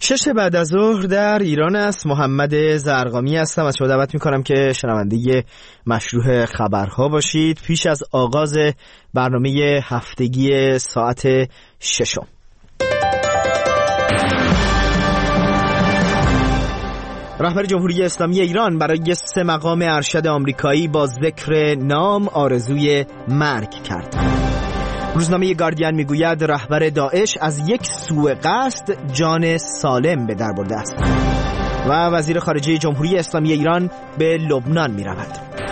6 بعد از ظهر در ایران است. محمد زرقامی هستم. از شما دعوت میکنم که شنونده مشروع خبرها باشید پیش از آغاز برنامه هفتگی ساعت 6. رهبر جمهوری اسلامی ایران برای 3 مقام ارشد آمریکایی با ذکر نام آرزوی مرگ کرد. روزنامه گاردین میگوید رهبر داعش از یک سوء قصد جان سالم به در برده است. و وزیر خارجه جمهوری اسلامی ایران به لبنان می رود.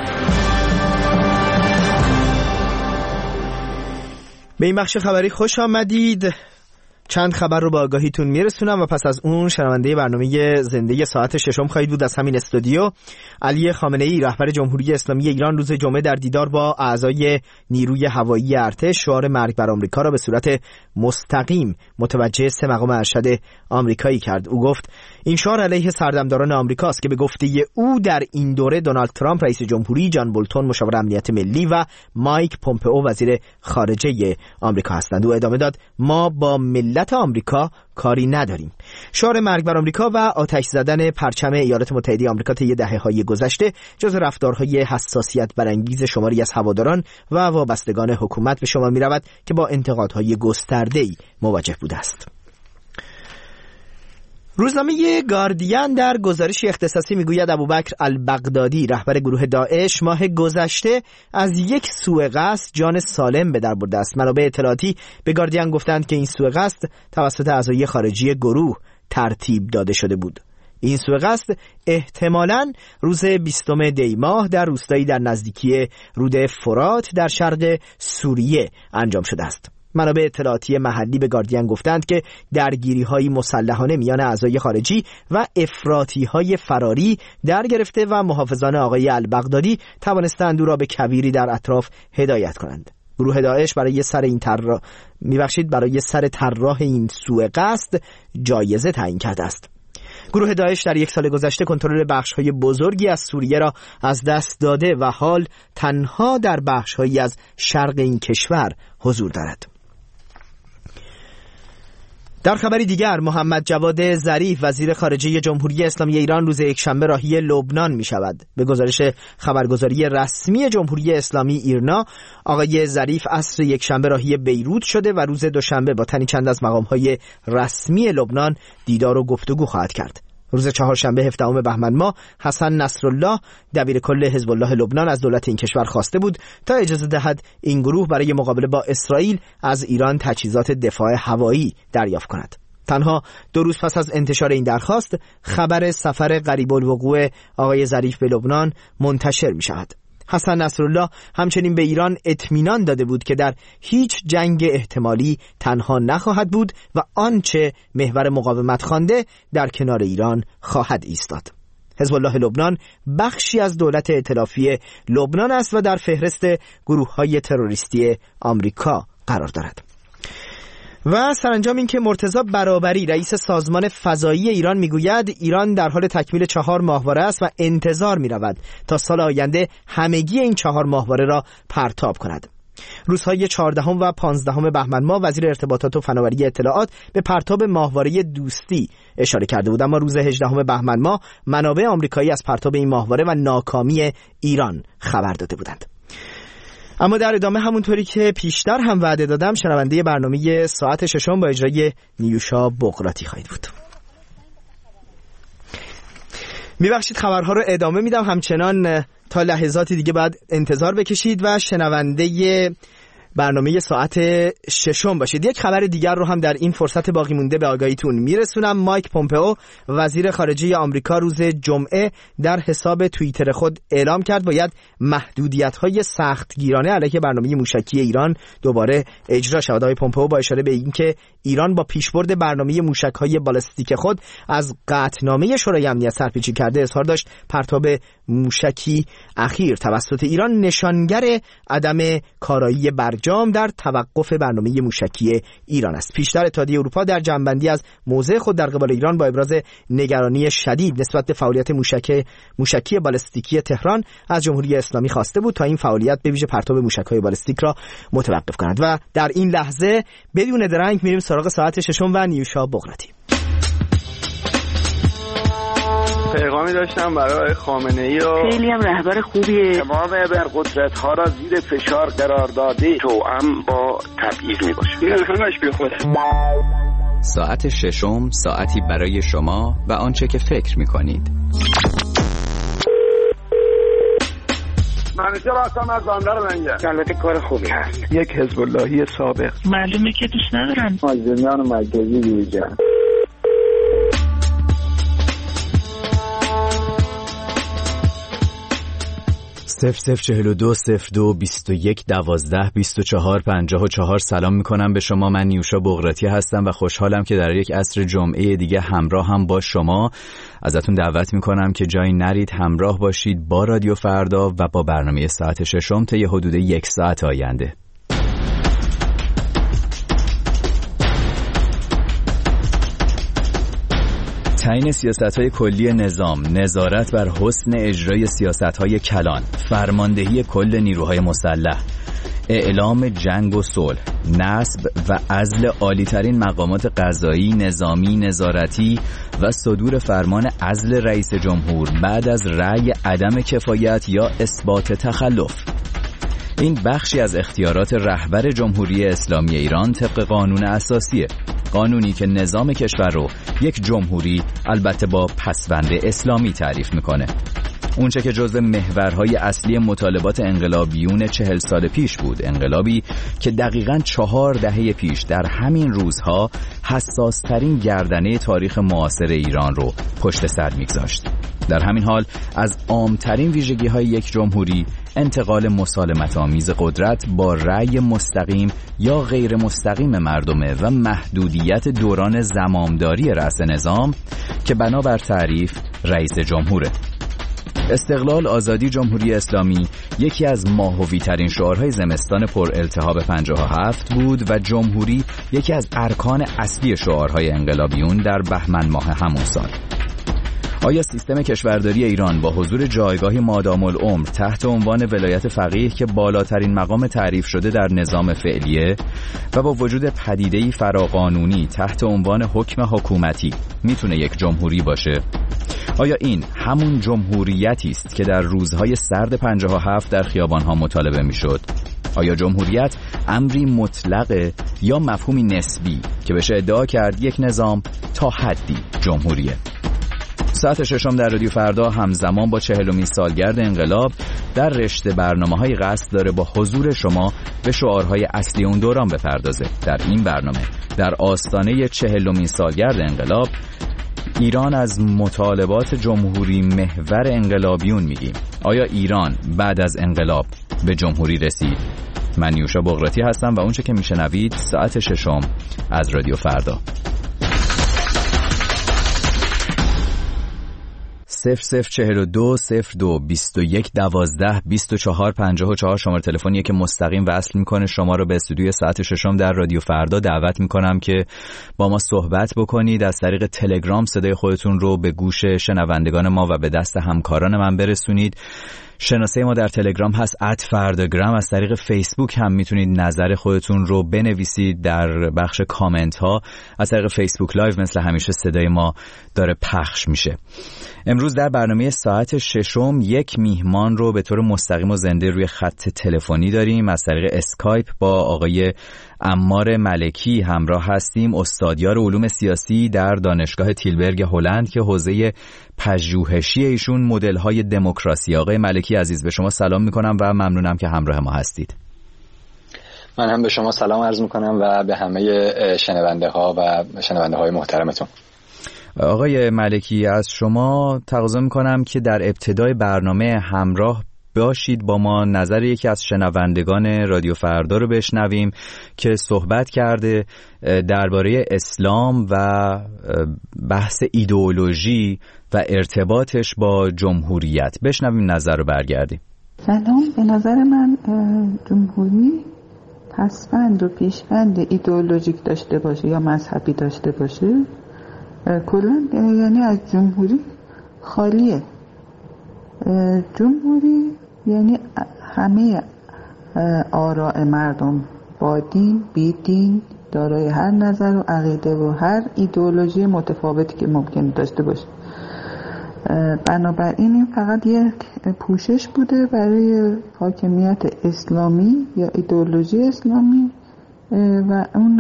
به این بخش خبری خوش آمدید. چند خبر رو با آگاهیتون میرسونم و پس از اون شنونده برنامه زنده ساعت 6 خواهید بود از همین استودیو. علی خامنه‌ای رهبر جمهوری اسلامی ایران روز جمعه در دیدار با اعضای نیروی هوایی ارتش شعار مرگ بر آمریکا را به صورت مستقیم متوجه 3 مقام ارشد آمریکایی کرد. او گفت این شعار علیه سردمداران آمریکاست که به گفته او در این دوره دونالد ترامپ رئیس جمهوری، جان بولتون مشاور امنیت ملی و مایک پومپئو وزیر خارجه آمریکا هستند. او ادامه داد ما با ملت آمریکا کاری نداریم. شعار مرگ بر آمریکا و آتش زدن پرچم ایالات متحده آمریکا طی دهه‌های گذشته جز رفتارهای حساسیت برانگیز شماری از هواداران و وابستگان حکومت به شمار می‌رود که با انتقادهای گسترده‌ای مواجه بوده است. روزنامه گاردین در گزارشی اختصاصی میگوید ابوبکر البغدادی رهبر گروه داعش ماه گذشته از یک سوء قصد جان سالم به در برده است. منابع اطلاعاتی به گاردین گفتند که این سوء قصد توسط اعضای خارجی گروه ترتیب داده شده بود. این سوء قصد احتمالاً روز 20 دی ماه در روستایی در نزدیکی رود فرات در شرق سوریه انجام شده است. منابع اطلاعاتی محلی به گاردین گفتند که درگیری‌های مسلحانه میان اعضای خارجی و افراطی‌های فراری در گرفته و محافظان آقای البغدادی توانستند او را به کویری در اطراف هدایت کنند. گروه داعش برای سر طراح این سوء قصد جایزه تعیین کرده است. گروه داعش در 1 سال گذشته کنترل بخش‌های بزرگی از سوریه را از دست داده و حال تنها در بخش‌هایی از شرق این کشور حضور دارد. در خبری دیگر محمد جواد ظریف وزیر خارجه جمهوری اسلامی ایران روز یکشنبه راهی لبنان می شود. به گزارش خبرگزاری رسمی جمهوری اسلامی ایرنا آقای ظریف عصر یکشنبه راهی بیروت شده و روز دوشنبه با تنی چند از مقام‌های رسمی لبنان دیدار و گفتگو خواهد کرد. روز چهارشنبه 17 بهمن ماه حسن نصرالله دبیرکل حزب الله لبنان از دولت این کشور خواسته بود تا اجازه دهد این گروه برای مقابله با اسرائیل از ایران تجهیزات دفاع هوایی دریافت کند. تنها 2 روز پس از انتشار این درخواست خبر سفر قریب الوقوع آقای ظریف به لبنان منتشر می شود. حسن نصرالله همچنین به ایران اطمینان داده بود که در هیچ جنگ احتمالی تنها نخواهد بود و آنچه محور مقاومت خوانده در کنار ایران خواهد ایستاد. حزب الله لبنان بخشی از دولت ائتلافی لبنان است و در فهرست گروه‌های تروریستی آمریکا قرار دارد. و سرانجام این که مرتضی برابری رئیس سازمان فضایی ایران میگوید ایران در حال تکمیل 4 ماهواره است و انتظار می‌رود تا سال آینده همگی این 4 ماهواره را پرتاب کند. روزهای 14 و 15 بهمن ماه وزیر ارتباطات و فناوری اطلاعات به پرتاب ماهواره دوستی اشاره کرده بود، اما روز 18 بهمن ماه منابع آمریکایی از پرتاب این ماهواره و ناکامی ایران خبر داده بودند. اما در ادامه همونطوری که پیشتر هم وعده دادم شنونده برنامه ساعت 6 با اجرای نیوشا بقراتی خواهید بود. میبخشید خبرها رو ادامه میدم، همچنان تا لحظاتی دیگه بعد انتظار بکشید و شنونده برنامه ساعت 6 باشید. یک خبر دیگر رو هم در این فرصت باقی مونده به آگاهیتون میرسونم. مایک پومپئو وزیر خارجه آمریکا روز جمعه در حساب توییتر خود اعلام کرد باید محدودیت‌های سختگیرانه علیه برنامه موشکی ایران دوباره اجرا شود. آقای پومپئو با اشاره به اینکه ایران با پیشبرد برنامه موشک‌های بالستیک خود از قطعنامه شورای امنیت سرپیچی کرده اظهار داشت پرتاب موشکی اخیر توسط ایران نشانگر عدم کارایی برجام در توقف برنامه موشکی ایران است. پیشتر اتحادیه اروپا در جنبندی از موضع خود در قبال ایران با ابراز نگرانی شدید نسبت به فعالیت موشکی بالستیکی تهران از جمهوری اسلامی خواسته بود تا این فعالیت به ویژه پرتاب موشک‌های بالستیک را متوقف کند. و در این لحظه بدون درنگ میریم سراغ ساعت 6 و نیوشا بقراتی. پیغامی داشتم برای خامنه‌ای و خیلی هم رهبر خوبیه. تمام ابرقدرت‌ها را زیر فشار قرار داده توأم با تبعیض میباشه. این همش بی خوده. ساعت ششم، ساعتی برای شما و آنچه که فکر می‌کنید. منیجر هستم از بندر منگه. البته کار خوبی هست. یک حزب اللهی سابق. معلومه که دوست ندارن. مازندران مرکزی بیرجان. 0042 02 21 12 24 54. سلام میکنم به شما. من نیوشا بغراتی هستم و خوشحالم که در یک عصر جمعه دیگه همراه هم با شما. ازتون دعوت میکنم که جایی نرید، همراه باشید با رادیو فردا و با برنامه ساعت ششم تا یه حدود 1 ساعت آینده. تعیین سیاست‌های کلی نظام، نظارت بر حسن اجرای سیاست‌های کلان، فرماندهی کل نیروهای مسلح، اعلام جنگ و صلح، نصب و عزل عالی‌ترین مقامات قضایی، نظامی، نظارتی و صدور فرمان عزل رئیس جمهور بعد از رأی عدم کفایت یا اثبات تخلف. این بخشی از اختیارات رهبر جمهوری اسلامی ایران طبق قانون اساسیه، قانونی که نظام کشور رو یک جمهوری البته با پسوند اسلامی تعریف میکنه. اونچه که جزو محورهای اصلی مطالبات انقلابیون 40 سال پیش بود، انقلابی که دقیقاً 4 دهه پیش در همین روزها حساسترین گردنه تاریخ معاصر ایران رو پشت سر میگذاشت. در همین حال از عامترین ویژگی‌های یک جمهوری انتقال مسالمت آمیز قدرت با رأی مستقیم یا غیر مستقیم مردمه و محدودیت دوران زمامداری رأس نظام که بنابر تعریف رئیس جمهوره. استقلال، آزادی، جمهوری اسلامی یکی از ماهوی‌ترین شعارهای زمستان پر التهاب 57 بود و جمهوری یکی از ارکان اصلی شعارهای انقلابیون در بهمن ماه همون سال. آیا سیستم کشورداری ایران با حضور جایگاهی مادام العمر تحت عنوان ولایت فقیه که بالاترین مقام تعریف شده در نظام فعلیه و با وجود پدیده‌ای فراقانونی تحت عنوان حکم حکومتی میتونه یک جمهوری باشه؟ آیا این همون جمهوریتی است که در روزهای سرد 57 در خیابان‌ها مطالبه میشد؟ آیا جمهوریت امری مطلقه یا مفهومی نسبی که بشه ادعا کرد یک نظام تا حدی جمهوریه؟ ساعت ششم در رادیو فردا همزمان با 40مین سالگرد انقلاب در رشته برنامه‌های قصد داره با حضور شما به شعارهای اصلی اون دوران بپردازه. در این برنامه در آستانه 40مین سالگرد انقلاب ایران از مطالبات جمهوری محور انقلابیون میگیم. آیا ایران بعد از انقلاب به جمهوری رسید؟ من نیوشا بغراتی هستم و اونچه که میشنوید ساعت ششم از رادیو فردا. 0042 02 21 12 24 54 شماره تلفنیه که مستقیم وصل میکنه شما رو به استودیوی ساعت ششم در رادیو فردا. دعوت میکنم که با ما صحبت بکنید. از طریق تلگرام صدای خودتون رو به گوش شنوندگان ما و به دست همکاران من برسونید. شناسه ما در تلگرام هست @فرداگرام. از طریق فیسبوک هم میتونید نظر خودتون رو بنویسید در بخش کامنت ها. از طریق فیسبوک لایو مثل همیشه صدای ما داره پخش میشه. امروز در برنامه ساعت ششم یک میهمان رو به طور مستقیم و زنده روی خط تلفنی داریم. از طریق اسکایپ با آقای عمار ملکی همراه هستیم، استادیار علوم سیاسی در دانشگاه تیلبرگ هلند که حوزه پژوهشی ایشون مدل‌های دموکراسی. آقای ملکی عزیز به شما سلام میکنم و ممنونم که همراه ما هستید. من هم به شما سلام عرض میکنم و به همه شنونده های محترمتون. آقای ملکی از شما تقاضا میکنم که در ابتدای برنامه همراه باشید با ما نظر یکی از شنوندگان رادیو فردا رو بشنویم که صحبت کرده درباره اسلام و بحث ایدئولوژی و ارتباطش با جمهوریت. بشنویم نظر رو برگردیم. سلام. به نظر من جمهوری پسوند و پیشوند ایدئولوژیک داشته باشه یا مذهبی داشته باشه کلا یعنی از جمهوری خالیه. جمهوری یعنی همه آراء مردم با دین بی دین دارای هر نظر و عقیده و هر ایدئولوژی متفاوتی که ممکن داشته باشه. بنابراین این فقط یک پوشش بوده برای حاکمیت اسلامی یا ایدئولوژی اسلامی و اون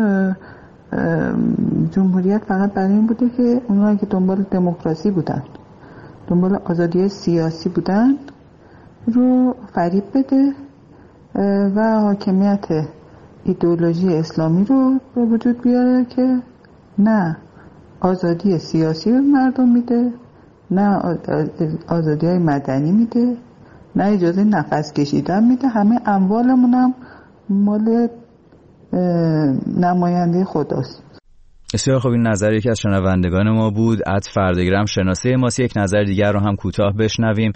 جمهوریت فقط برای این بوده که اونایی که دنبال دموکراسی بودن، دنبال آزادی سیاسی بودن رو فریب بده و حاکمیت ایدئولوژی اسلامی رو به وجود بیاره که نه آزادی سیاسی به مردم میده، نه آزادی های مدنی میده، نه اجازه نفس کشیدن میده، همه اموالمون هم مال نماینده خداست. بسیار خوب، این نظر یکی از شنوندگان ما بود. فردگرام شناسه ماست. یک نظر دیگر رو هم کوتاه بشنویم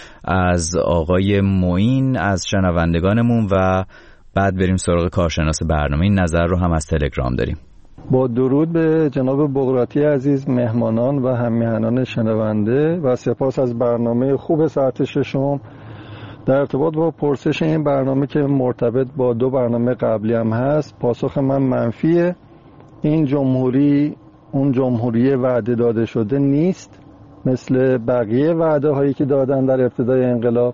از آقای معین از شنوندگانمون و بعد بریم سراغ کارشناس برنامه. این نظر رو هم از تلگرام داریم. با درود به جناب بغراتی عزیز، مهمانان و هم‌میهنان شنونده و سپاس از برنامه خوب ساعت ششم. در ارتباط با پرسش این برنامه که مرتبط با 2 برنامه قبلی هم هست، پاسخ من منفیه. این جمهوری اون جمهوری وعده داده شده نیست مثل بقیه وعده هایی که دادن در ابتدای انقلاب.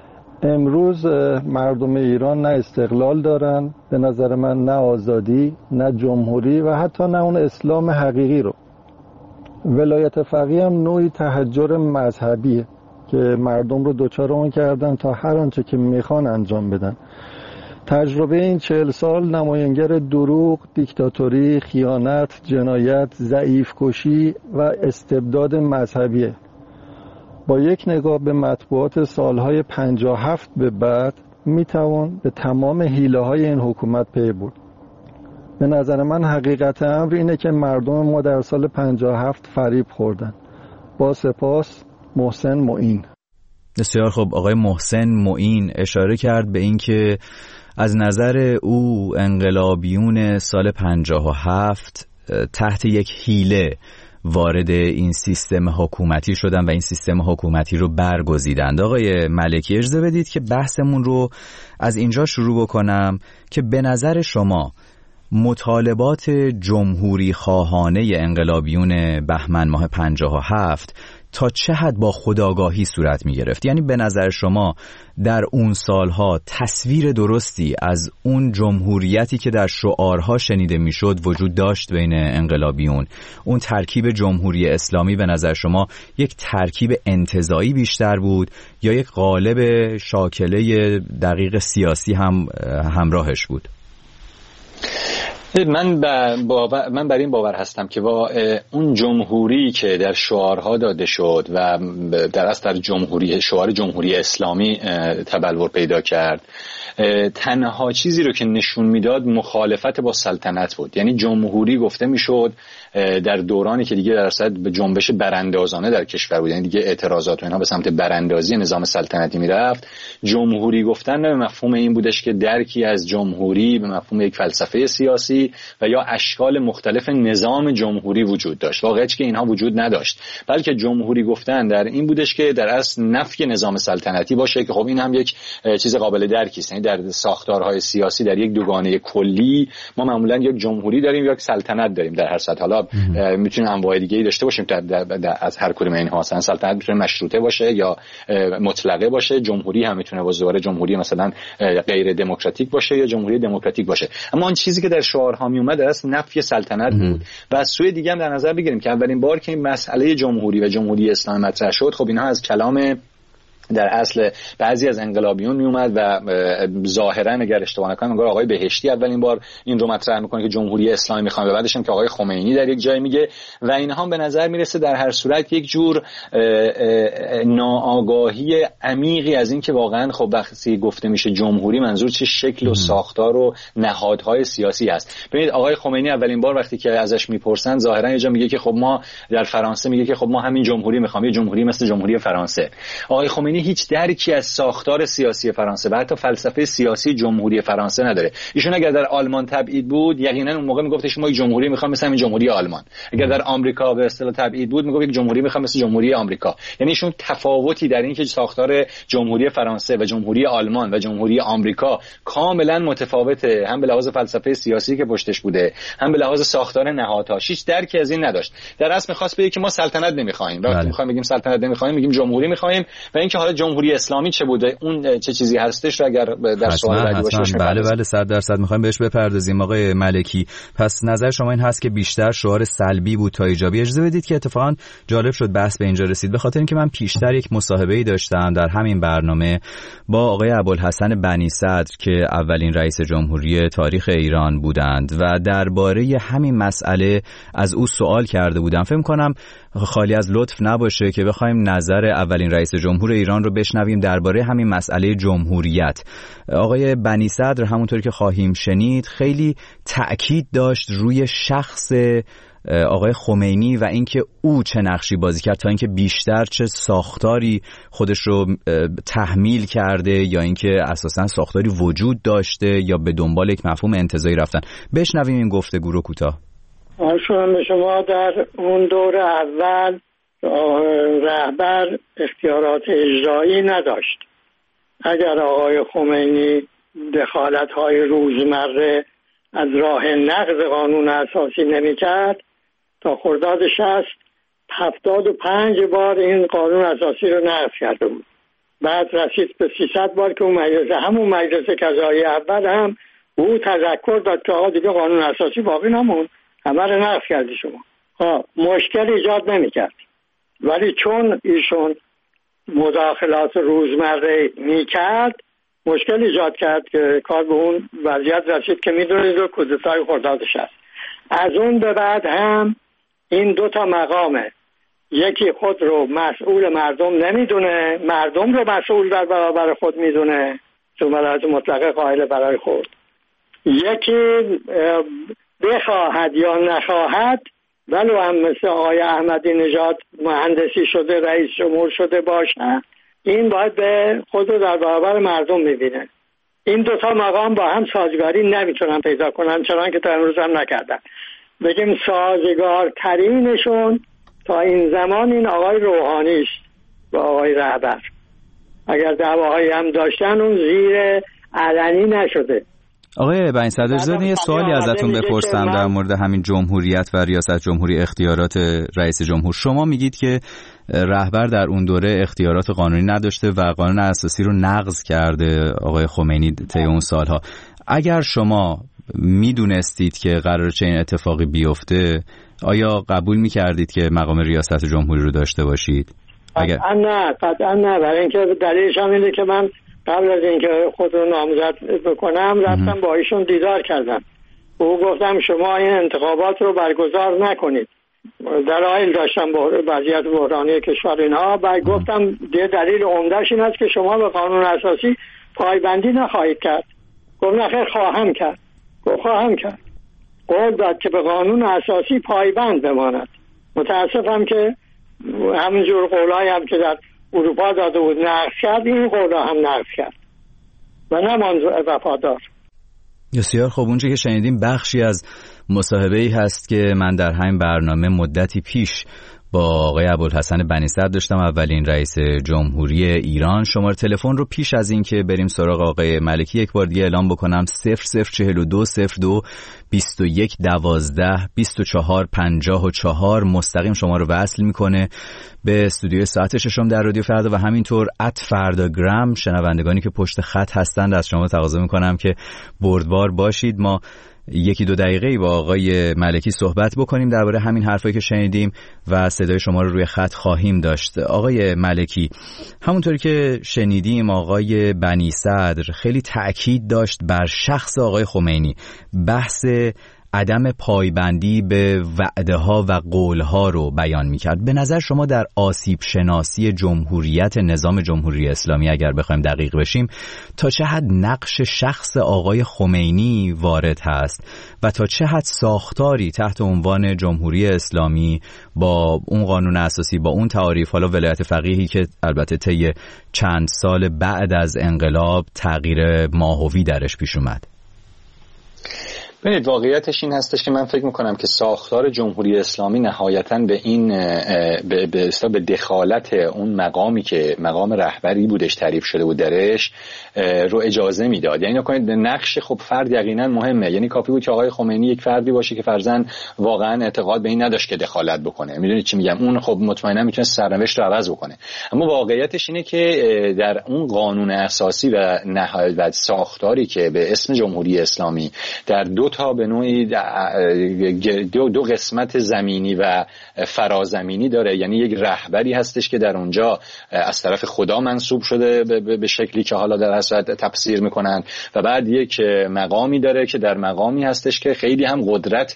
امروز مردم ایران نه استقلال دارن به نظر من، نه آزادی، نه جمهوری و حتی نه اون اسلام حقیقی رو. ولایت فقیه هم نوعی تحجر مذهبیه که مردم رو دوچار اون کردن تا هر آنچه که میخوان انجام بدن. تجربه این 40 سال نماینگر دروغ، دیکتاتوری، خیانت، جنایت، ضعیف کشی و استبداد مذهبیه. با یک نگاه به مطبوعات سالهای 57 به بعد میتوان به تمام حیله‌های این حکومت پی برد. به نظر من حقیقت امر اینه که مردم ما در سال 57 فریب خوردن. با سپاس، محسن معین. بسیار خوب، آقای محسن معین اشاره کرد به این که از نظر او انقلابیون سال 57 تحت یک حیله وارد این سیستم حکومتی شدن و این سیستم حکومتی رو برگزیدند. آقای ملکی، اجازه بدید که بحثمون رو از اینجا شروع بکنم که به نظر شما مطالبات جمهوری خواهانه انقلابیون بهمن ماه 57 تا چه حد با خودآگاهی صورت می گرفت؟ یعنی به نظر شما در اون سالها تصویر درستی از اون جمهوریتی که در شعارها شنیده می شد وجود داشت بین انقلابیون؟ اون ترکیب جمهوری اسلامی به نظر شما یک ترکیب انتزاعی بیشتر بود یا یک قالب شاکله دقیق سیاسی هم همراهش بود؟ من بر این باور هستم که با اون جمهوری که در شعارها داده شد و در اصل در شعار جمهوری اسلامی تبلور پیدا کرد، تنها چیزی رو که نشون میداد مخالفت با سلطنت بود. یعنی جمهوری گفته میشد در دورانی که دیگه در اصل به جنبش براندازانه در کشور بود، یعنی دیگه اعتراضات و اینها به سمت براندازی نظام سلطنتی میرفت، جمهوری گفتن به مفهوم این بودش که درکی از جمهوری به مفهوم یک فلسفه سیاسی و یا اشکال مختلف نظام جمهوری وجود داشت. واقعیت که اینها وجود نداشت، بلکه جمهوری گفتن در این بودش که در اصل نفی نظام سلطنتی باشه، که خب این هم یک چیز قابل درکی است. یعنی در ساختارهای سیاسی در یک دوگانه کلی ما معمولا یک جمهوری داریم یا یک سلطنت داریم در هر سطح. حالا میتونیم انواع دیگه‌ای داشته باشیم از هر کدوم اینها. مثلا سلطنت میتونه مشروطه باشه یا مطلقه باشه، جمهوری هم میتونه با زوار جمهوری مثلا غیر دموکراتیک باشه یا جمهوری دموکراتیک باشه. اما اون چیزی که در شعارها می اومد از نفی سلطنت بود. و از سوی دیگه هم در نظر بگیریم که اولین بار که این مسئله جمهوری و جمهوری اسلامی مطرح شد، خب اینها از کلام در اصل بعضی از انقلابیون می اومد و ظاهرا اگر اشتباه نکنم انگار آقای بهشتی اولین بار این رو مطرح میکنه که جمهوری اسلامی میخوام، و بعدش هم که آقای خمینی در یک جای میگه، و اینها به نظر میرسه در هر صورت یک جور ناآگاهی عمیقی از این که واقعا خب وقتی گفته میشه جمهوری منظور چه شکل و ساختار و نهادهای سیاسی هست. ببینید آقای خمینی اولین بار وقتی که ازش میپرسن ظاهرا یه جا میگه که خب ما در فرانسه میگه که خب ما همین جمهوری میخوام، یه جمهوری مثل جمهوری فرانسه. آقای خمینی هیچ درکی از ساختار سیاسی فرانسه و حتی فلسفه سیاسی جمهوری فرانسه نداره. ایشون اگر در آلمان تبعید بود یقینا اون موقع میگفتش ما یک جمهوری میخوام مثل همین جمهوری آلمان. اگر در آمریکا به اصطلاح تبعید بود میگفت یک جمهوری میخوام مثل جمهوری آمریکا. یعنی ایشون تفاوتی در این که ساختار جمهوری فرانسه و جمهوری آلمان و جمهوری آمریکا کاملا متفاوته، هم به لحاظ فلسفه سیاسی که پشتش بوده، هم به لحاظ ساختار نهادهاش. هیچ درکی از این نداشت. در اصل می‌خواست بگه که ما سلطنت نمی‌خوایم. وقتی می‌خوایم بگیم سلطنت نمی‌خوایم میگیم جمهوری می‌خوایم و اینکه حالا جمهوری اسلامی چه بوده، اون چه چیزی هستش رو اگر در سوال بعدی باشه بله 100% می‌خوایم بهش بپردازیم. آقای ملکی، پس نظر شما این هست که بیشتر شعار سلبی بود تا ایجابی. اجازه بدید که اتفاقا جالب شد بحث به اینجا رسید، به خاطر اینکه من پیشتر یک مصاحبه‌ای داشتم در همین برنامه با آقای ابوالحسن بنی صدر که اولین رئیس جمهوری تاریخ ایران بودند و درباره همین مسئله از او سوال کرده بودم. فکر کنم خالی از لطف نباشه که بخوایم نظر اولین رئیس جمهور ایران رو بشنویم درباره همین مسئله جمهوریت. آقای بنی صدر همونطوری که خواهیم شنید خیلی تأکید داشت روی شخص آقای خمینی و اینکه او چه نقشی بازی کرد تا اینکه بیشتر چه ساختاری خودش رو تحمیل کرده یا اینکه اساساً ساختاری وجود داشته یا به دنبال یک مفهوم انتزاعی رفتن. بشنویم این گفتگو رو کوتاه. شما در اون دور اول رهبر اختیارات اجرایی نداشت. اگر آقای خمینی دخالت‌های روزمره از راه نقض قانون اساسی نمی‌کرد تا خرداد 75 بار این قانون اساسی رو نقض کرده بود. بعد رسید به 300 بار که همون مجلس قضایی اول هم او تذکر داد که آقا دیگه قانون اساسی باقی نمون، همه رو نقض کردی شما. مشکل ایجاد نمی‌کرد. ولی چون ایشون مداخلات روزمره می‌کرد مشکل ایجاد کرد که کار به اون وضعیت رسید که میدونید رو کودتای خرداد 60. از اون به بعد هم این دو تا مقامه، یکی خود رو مسئول مردم نمیدونه، مردم رو مسئول در برابر خود میدونه چون ولایت مطلقه قائل برای خود، یکی بخواهد یا نخواهد ولو هم مثل آقای احمدی نژاد مهندسی شده رئیس جمهور شده باشه این باید به خود رو در برابر مردم میبینه. این دوتا مقام با هم سازگاری نمیتونن پیدا کنن، چنان که تا امروز هم نکردن. بگیم سازگارترینشون تا این زمان این آقای روحانی است و آقای رهبر. اگر دعواهایی هم داشتن اون زیر علنی نشده. آقای بنی صدر اجازه یه سوالی ازتون بپرسم در مورد همین جمهوریت و ریاست جمهوری اختیارات رئیس جمهور. شما میگید که رهبر در اون دوره اختیارات قانونی نداشته و قانون اساسی رو نقض کرده آقای خمینی طی اون سالها. اگر شما میدونستید که قراره چه این اتفاقی بیفته آیا قبول میکردید که مقام ریاست جمهوری رو داشته باشید؟ قطعا نه. برای اینکه دلیلش هم اینه که من قبل از اینکه خود رو نامزد بکنم رفتم با ایشون دیدار کردم. او گفتم شما این انتخابات رو برگزار نکنید. دلایل داشتم با وضعیت بحرانی کشور اینها. بعد گفتم دلیل عمده‌اش این است که شما به قانون اساسی پایبندی نخواهید کرد. گفت نه خیر خواهم کرد. گفت خواهم کرد. قول داد که به قانون اساسی پایبند بماند. متاسفم که همینجور قولایی هم که در اروپا داده بود نقض کرد، این قولا هم نقض کرد و نماند وفادار. بسیار خوب. اونجا که شنیدیم بخشی از مصاحبه‌ای هست که من در همین برنامه مدتی پیش با آقای ابوالحسن بنی صدر داشتم، اولین رئیس جمهوری ایران. شماره تلفن رو پیش از این که بریم سراغ آقای ملکی یک بار دیگه اعلام بکنم: 0042 02 21 12 24 54. مستقیم شما رو وصل میکنه به استودیوی ساعت ششم در رادیو فردا و همینطور @فرداگرام. شنوندگانی که پشت خط هستند از شما تقاضا میکنم که بردبار باشید. ما 1-2 دقیقه با آقای ملکی صحبت بکنیم درباره همین حرفایی که شنیدیم و صدای شما رو روی خط خواهیم داشت. آقای ملکی، همونطوری که شنیدیم آقای بنی صدر خیلی تأکید داشت بر شخص آقای خمینی. بحث عدم پایبندی به وعده ها و قول ها رو بیان میکرد. به نظر شما در آسیب شناسی جمهوریت نظام جمهوری اسلامی اگر بخوایم دقیق بشیم تا چه حد نقش شخص آقای خمینی وارد هست و تا چه حد ساختاری تحت عنوان جمهوری اسلامی با اون قانون اساسی، با اون تعاریف، حالا ولایت فقیهی که البته طی چند سال بعد از انقلاب تغییر ماهوی درش پیش اومد؟ ببینید واقعیتش این هستش که من فکر میکنم که ساختار جمهوری اسلامی نهایتاً به این به دخالت اون مقامی که مقام رهبری بودش تعریف شده بود درش رو اجازه میداد. یعنی نکنید نقش خب فرد یقینا مهمه، یعنی کافی بود که آقای خمینی یک فردی باشه که فرضاً واقعا اعتقاد به این نداشت که دخالت بکنه، میدونید چی میگم، اون خب مطمئنا میتونه سرنوشت رو عوض بکنه. اما واقعیتش اینه که در اون قانون اساسی و نهایت ساختاری که به اسم جمهوری اسلامی در تا به نوعی دو قسمت زمینی و فرازمینی داره، یعنی یک رهبری هستش که در اونجا از طرف خدا منصوب شده به شکلی که حالا در اصل تفسیر میکنن، و بعد یک مقامی داره که در مقامی هستش که خیلی هم قدرت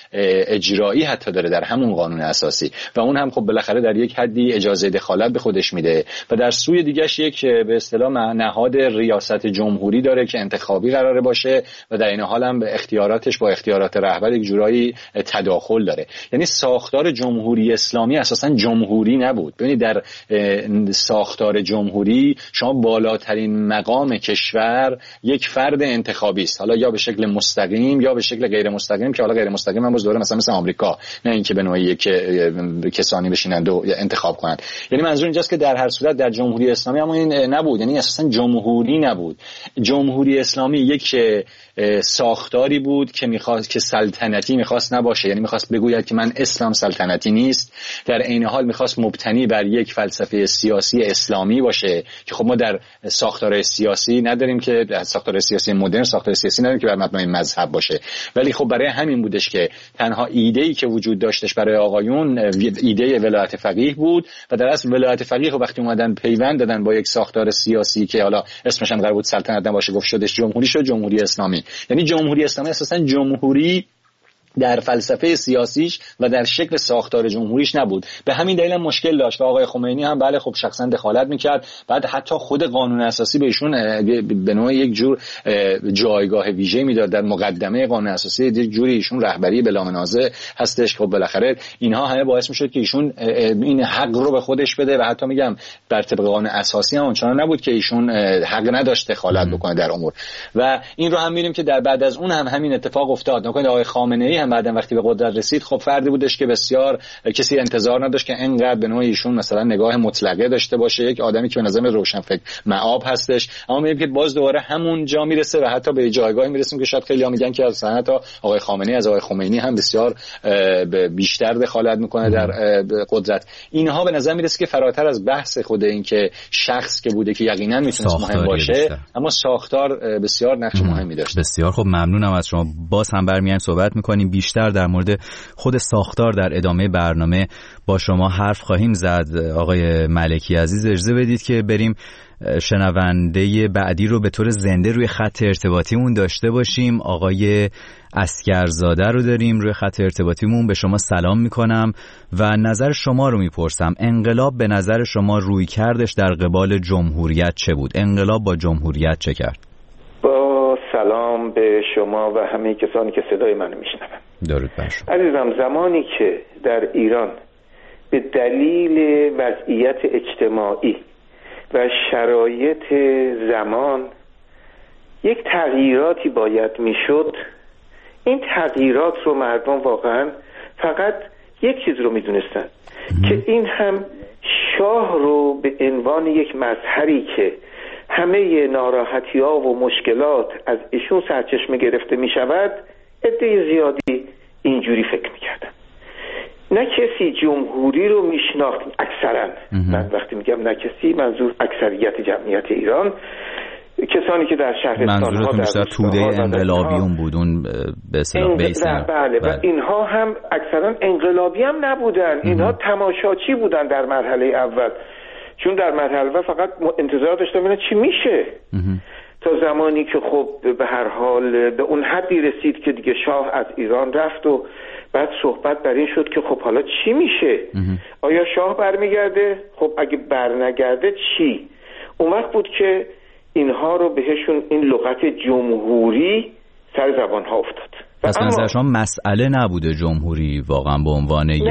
اجرایی حتی داره در همون قانون اساسی و اون هم خب بالاخره در یک حدی اجازه دخالت به خودش میده، و در سوی دیگهش یک به اصطلاح نهاد ریاست جمهوری داره که انتخابی قراره باشه و در این حال هم به اختیاراتش با اختیارات رهبر یک جورایی تداخل داره. یعنی ساختار جمهوری اسلامی اساساً جمهوری نبود. ببینید در ساختار جمهوری شما بالاترین مقام کشور یک فرد انتخابی است، حالا یا به شکل مستقیم یا به شکل غیر مستقیم، که حالا غیر مستقیم هم باز دوره مثلا آمریکا، نه اینکه به نوعی که کسانی بشینند و انتخاب کنند. یعنی منظور اینجاست که در هر صورت در جمهوری اسلامی هم این نبود، یعنی اساساً جمهوری نبود. جمهوری اسلامی یک ساختاری بود که میخواست که سلطنتی میخواست نباشه، یعنی میخواست بگوید که من اسلام سلطنتی نیست، در عین حال میخواست مبتنی بر یک فلسفه سیاسی اسلامی باشه که خب ما در ساختار سیاسی نداریم، که در ساختار سیاسی مدرن ساختار سیاسی نداریم که بر مبنای مذهب باشه، ولی خب برای همین بودش که تنها ایده‌ای که وجود داشتش برای آقایون ایده ولایت فقیه بود و در اصل ولایت فقیه وقتی اومدن پیوند دادن با یک ساختار سیاسی که حالا اسمش هم قرار بود سلطنت نباشه، گفت شدش جمهوری، شد جمهوری اسلامی. یعنی جمهوری اسلامی اساساً جمهوری در فلسفه سیاسیش و در شکل ساختار جمهوریش نبود. به همین دلیل هم مشکل داشت و آقای خمینی هم بله خب شخصا دخالت میکرد، بعد حتی خود قانون اساسی بهشون به نوع یک جور جایگاه ویژه میداد در مقدمه قانون اساسی، یک جوری ایشون رهبری بلا منازع هستش. خب بالاخره اینها همه باعث میشد که ایشون این حق رو به خودش بده و حتی میگم بر طبق قانون اساسی هم اونچنان نبود که ایشون حق نداشت دخالت بکنه در امور، و این رو هم می‌بینیم که در بعد از اون هم همین اتفاق افتاد. نکنید آقای خامنه‌ای هم بعداً وقتی به قدرت رسید خب فردی بودش که بسیار کسی انتظار نداشت که اینقدر به نوعی ایشون مثلا نگاه مطلقه داشته باشه، یک آدمی که به نظر روشنفکر معاب هستش، اما می‌بینیم که باز دوباره همون جا میرسه و حتی به جایگاهی میرسیم که شاید خیلی‌ها میگن که از حتی آقای خامنه‌ای از آقای خمینی هم بسیار بیشتر دخالت میکنه در قدرت. اینها به نظر میرسه که فراتر از بحث خود این که شخص که بوده که یقینا میتونه مهم باشه، اما ساختار بسیار نقش مهمی داشت. بسیار خب، ممنونم از شما. باز هم برمیایم صحبت میکنیم بیشتر در مورد خود ساختار در ادامه برنامه با شما حرف خواهیم زد. آقای ملکی عزیز اجازه بدید که بریم شنونده بعدی رو به طور زنده روی خط ارتباطیمون داشته باشیم. آقای اسکرزاده رو داریم روی خط ارتباطیمون. به شما سلام میکنم و نظر شما رو میپرسم. انقلاب به نظر شما روی کردش در قبال جمهوریت چه بود؟ انقلاب با جمهوریت چه کرد؟ با سلام به شما و همه کسانی که صدای منو میشنون. درود بر شما. عزیزم، زمانی که در ایران به دلیل وضعیت اجتماعی و شرایط زمان یک تغییراتی باید میشد، این تغییرات رو مردم واقعا فقط یک چیز رو میدونستن که این هم شاه رو به عنوان یک مظهری که همه ناراحتی ها و مشکلات از ایشون سرچشمه گرفته می شود، عده زیادی اینجوری فکر میکردن. نه کسی جمهوری رو میشناخت اکثرا. من وقتی میگم نه کسی، منظور اکثریت جمعیت ایران، کسانی که در شهرستان ها در توده انقلابیون بود، اون به اصطلاح بیس. بله. و اینها هم اکثرا انقلابی هم نبودن، اینها تماشاچی بودن در مرحله اول، چون در مرحله اول فقط انتظار داشتن ببینن چی میشه. تا زمانی که خب به هر حال به اون حدی رسید که دیگه شاه از ایران رفت و بعد صحبت بر این شد که خب حالا چی میشه؟ آیا شاه برمیگرده؟ خب اگه برنگرده چی؟ اون وقت بود که اینها رو بهشون این لغت جمهوری سر زبان ها افتاد. پس نظر شما مسئله نبوده جمهوری واقعا به عنوان یک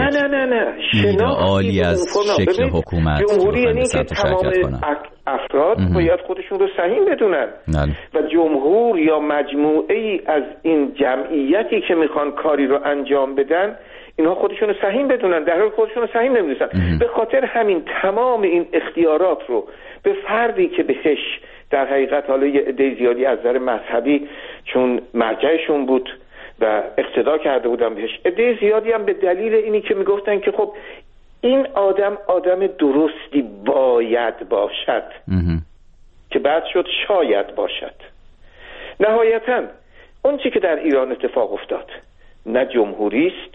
ایدئالی از شکل حکومت جمهوری یعنی که تمام افراد باید خودشون رو سهیم بدونن و جمهور یا مجموعه ای از این جمعیتی که میخوان کاری رو انجام بدن اینها خودشون رو سهیم بدونن، در حال خودشون رو سهیم نمیدونن. به خاطر همین تمام این اختیارات رو به فردی که بهش در حقیقت حالا یه عده زیادی از نظر مذهبی چون مرجعشون بود و اقتدا کرده بودن بهش، عده زیادی هم به دلیل اینی که میگفتن که خب این آدم درستی باید باشد که بعد شد شاید باشد. نهایتاً اون چی که در ایران اتفاق افتاد نه جمهوری است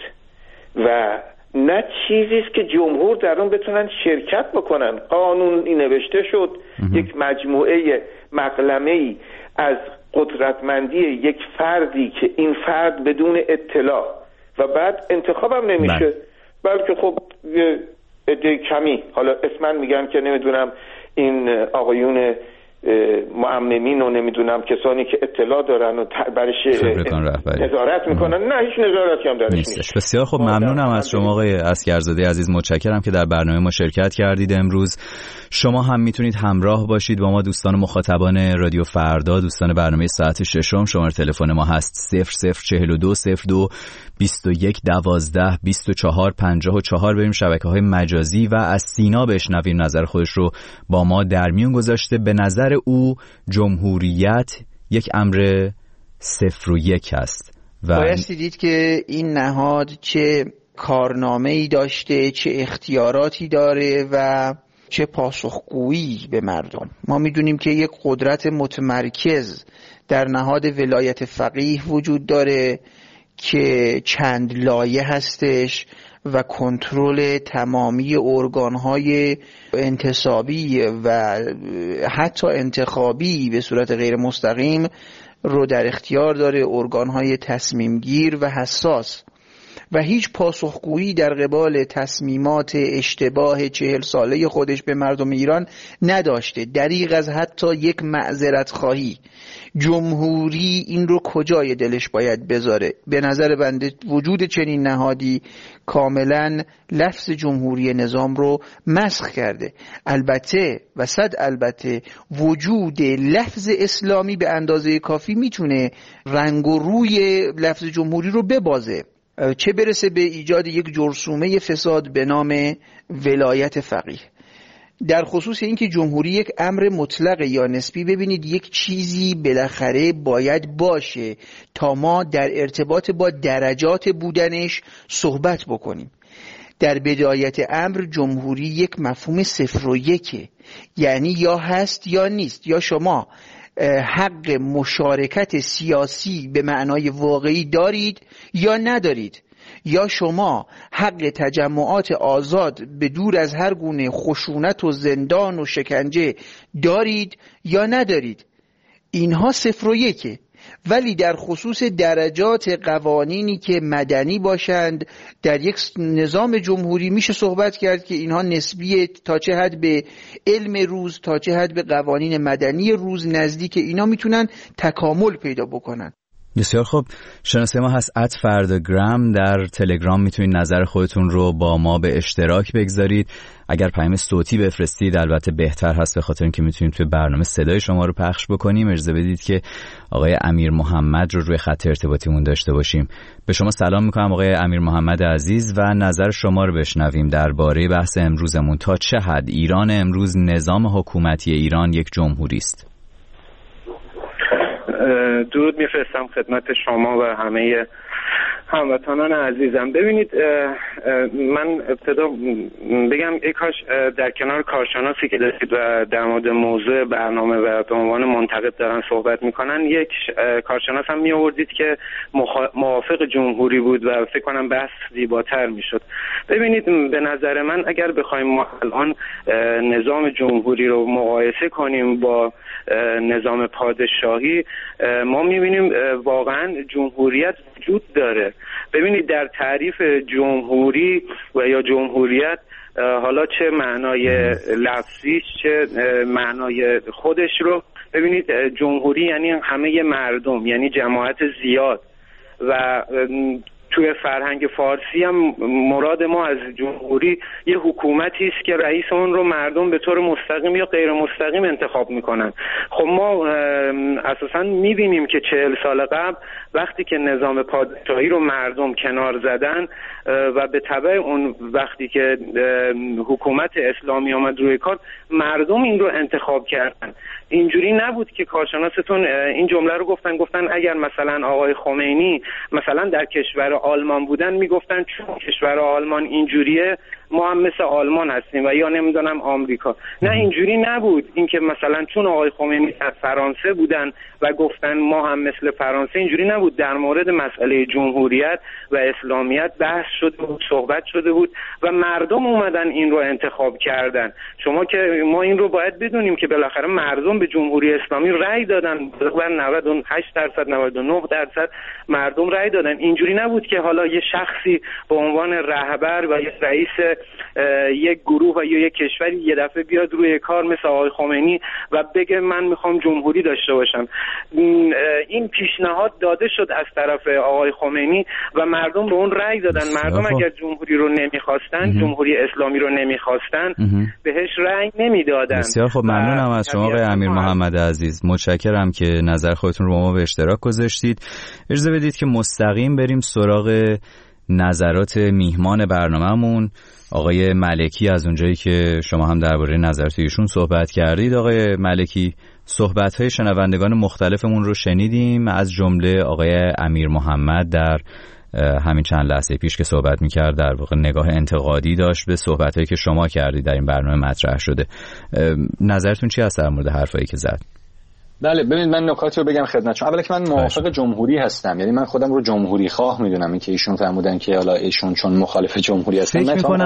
و نه چیزی است که جمهور در اون بتونن شرکت بکنن. قانونی نوشته شد، یک مجموعه مقلمه‌ای از قدرتمندی یک فردی که این فرد بدون اطلاع و بعد انتخابم نمیشه، بلکه خب یه عده کمی، حالا اسماً میگن که نمیدونم این آقایون معممین و نمیدونم کسانی که اطلاع دارن و برش نظارت میکنن، نه هیچ نظارتی هم درش نیست. بسیار خب، ممنونم از شما آقای عسگرزاده عزیز، متشکرم که در برنامه ما شرکت کردید امروز. شما هم میتونید همراه باشید با ما دوستان مخاطبان رادیو فردا، دوستان برنامه ساعت ششم. شماره تلفن ما هست 0042 02 21 12 24 54. بریم شبکه‌های مجازی و از سینا بشنویم نظر خودش رو با ما در میون گذاشته. به نظر او جمهوریت یک امر 0 و 1 است و بایستی دید که این نهاد چه کارنامه‌ای داشته، چه اختیاراتی داره و چه پاسخگویی به مردم. ما میدونیم که یک قدرت متمرکز در نهاد ولایت فقیه وجود داره که چند لایه هستش و کنترل تمامی ارگان‌های انتصابی و حتی انتخابی به صورت غیر مستقیم رو در اختیار داره، ارگان‌های تصمیم گیر و حساس، و هیچ پاسخگویی در قبال تصمیمات اشتباه 40 ساله خودش به مردم ایران نداشته، دریغ از حتی یک معذرت خواهی. جمهوری این رو کجای دلش باید بذاره؟ به نظر بنده وجود چنین نهادی کاملا لفظ جمهوری نظام رو مسخ کرده. البته و صد البته وجود لفظ اسلامی به اندازه کافی میتونه رنگ و روی لفظ جمهوری رو ببازه، چه برسه به ایجاد یک جرثومه فساد به نام ولایت فقیه. در خصوص اینکه جمهوری یک امر مطلق یا نسبی، ببینید یک چیزی بالاخره باید باشه تا ما در ارتباط با درجات بودنش صحبت بکنیم. در بدایت امر جمهوری یک مفهوم 0 و 1، یعنی یا هست یا نیست، یا شما حق مشارکت سیاسی به معنای واقعی دارید یا ندارید، یا شما حق تجمعات آزاد به دور از هر گونه خشونت و زندان و شکنجه دارید یا ندارید. اینها 0 و 1. ولی در خصوص درجات قوانینی که مدنی باشند در یک نظام جمهوری میشه صحبت کرد که اینها نسبیه، تا چه حد به علم روز، تا چه حد به قوانین مدنی روز نزدیک، اینا میتونن تکامل پیدا بکنن. بسیار خوب، شناسه ما هست @فرداگرام. در تلگرام میتونید نظر خودتون رو با ما به اشتراک بگذارید. اگر پیام صوتی بفرستید البته بهتر هست، به خاطر اینکه میتونیم توی برنامه صدای شما رو پخش بکنیم. اجازه بدید که آقای امیر محمد رو روی خط ارتباطیمون داشته باشیم. به شما سلام میکنم آقای امیر محمد عزیز و نظر شما رو بشنویم درباره بحث امروزمون. تا چه حد ایران امروز نظام حکومتی ایران یک جمهوری است؟ درود میفرستم خدمت شما و همه هموطنان عزیزم. ببینید، من ابتدا بگم ای کاش در کنار کارشناسی که دارید و در مورد موضوع برنامه و به عنوان منتقد دارن صحبت میکنن، یک کارشناس هم می آوردید که موافق جمهوری بود و فکر کنم بحث زیباتر میشد. ببینید به نظر من اگر بخوایم ما الان نظام جمهوری رو مقایسه کنیم با نظام پادشاهی، ما میبینیم واقعا جمهوریت وجود داره. ببینید در تعریف جمهوری و یا جمهوریت، حالا چه معنای لفظیش چه معنای خودش رو ببینید، جمهوری یعنی همه مردم، یعنی جماعت زیاد. و توی فرهنگ فارسی هم مراد ما از جمهوری یه حکومتی است که رئیس اون رو مردم به طور مستقیم یا غیر مستقیم انتخاب میکنن. خب ما اساساً میبینیم که 40 سال قبل وقتی که نظام پادشاهی رو مردم کنار زدن و به تبع اون وقتی که حکومت اسلامی آمد روی کار، مردم این رو انتخاب کردن. اینجوری نبود که کارشناستون این جمله رو گفتن اگر مثلا آقای خمینی مثلا در کشور آلمان بودن میگفتن چون کشور آلمان اینجوریه ما هم مثل آلمان هستیم و یا نمیدونم آمریکا. نه، اینجوری نبود. اینکه مثلا چون آقای خمینی از فرانسه بودن و گفتن ما هم مثل فرانسه، اینجوری نبود. در مورد مسئله جمهوریت و اسلامیت بحث شده بود، صحبت شده بود و مردم اومدن این رو انتخاب کردن. ما این رو باید بدونیم که بالاخره مردم به جمهوری اسلامی رأی دادن، بر 98% 99% مردم رأی دادن. اینجوری نبود که حالا یه شخصی به عنوان رهبر و یه رئیس یک گروه و یا یک کشوری یه دفعه بیاد روی کار مثل آقای خمینی و بگه من میخوام جمهوری داشته باشم. این پیشنهاد داده شد از طرف آقای خمینی و مردم به اون رأی دادن. مردم اگر جمهوری رو نمیخواستن، جمهوری اسلامی رو نمیخواستن، بهش رأی نمیدادن. بسیار خب، ممنونم از شما آقای امیر محمد عزیز. متشکرم که نظر خودتون رو با ما به اشتراک گذاشتید. اجازه بدید که مستقیم بریم سراغ نظرات میهمان برنامه‌مون، آقای ملکی. از اونجایی که شما هم درباره نظرات ایشون صحبت کردید آقای ملکی، صحبت‌های شنوندگان مختلفمون رو شنیدیم، از جمله آقای امیر محمد در همین چند لحظه پیش که صحبت می‌کرد در واقع نگاه انتقادی داشت به صحبت‌هایی که شما کردید در این برنامه مطرح شده. نظرتون چی هست در مورد حرفایی که زد؟ بله، ببینید من نکاتی رو بگم خدمتتون. اولا که من موافق جمهوری هستم، یعنی من خودم رو جمهوری خواه میدونم. این که ایشون فرمودن که حالا ایشون چون مخالف جمهوری هستن،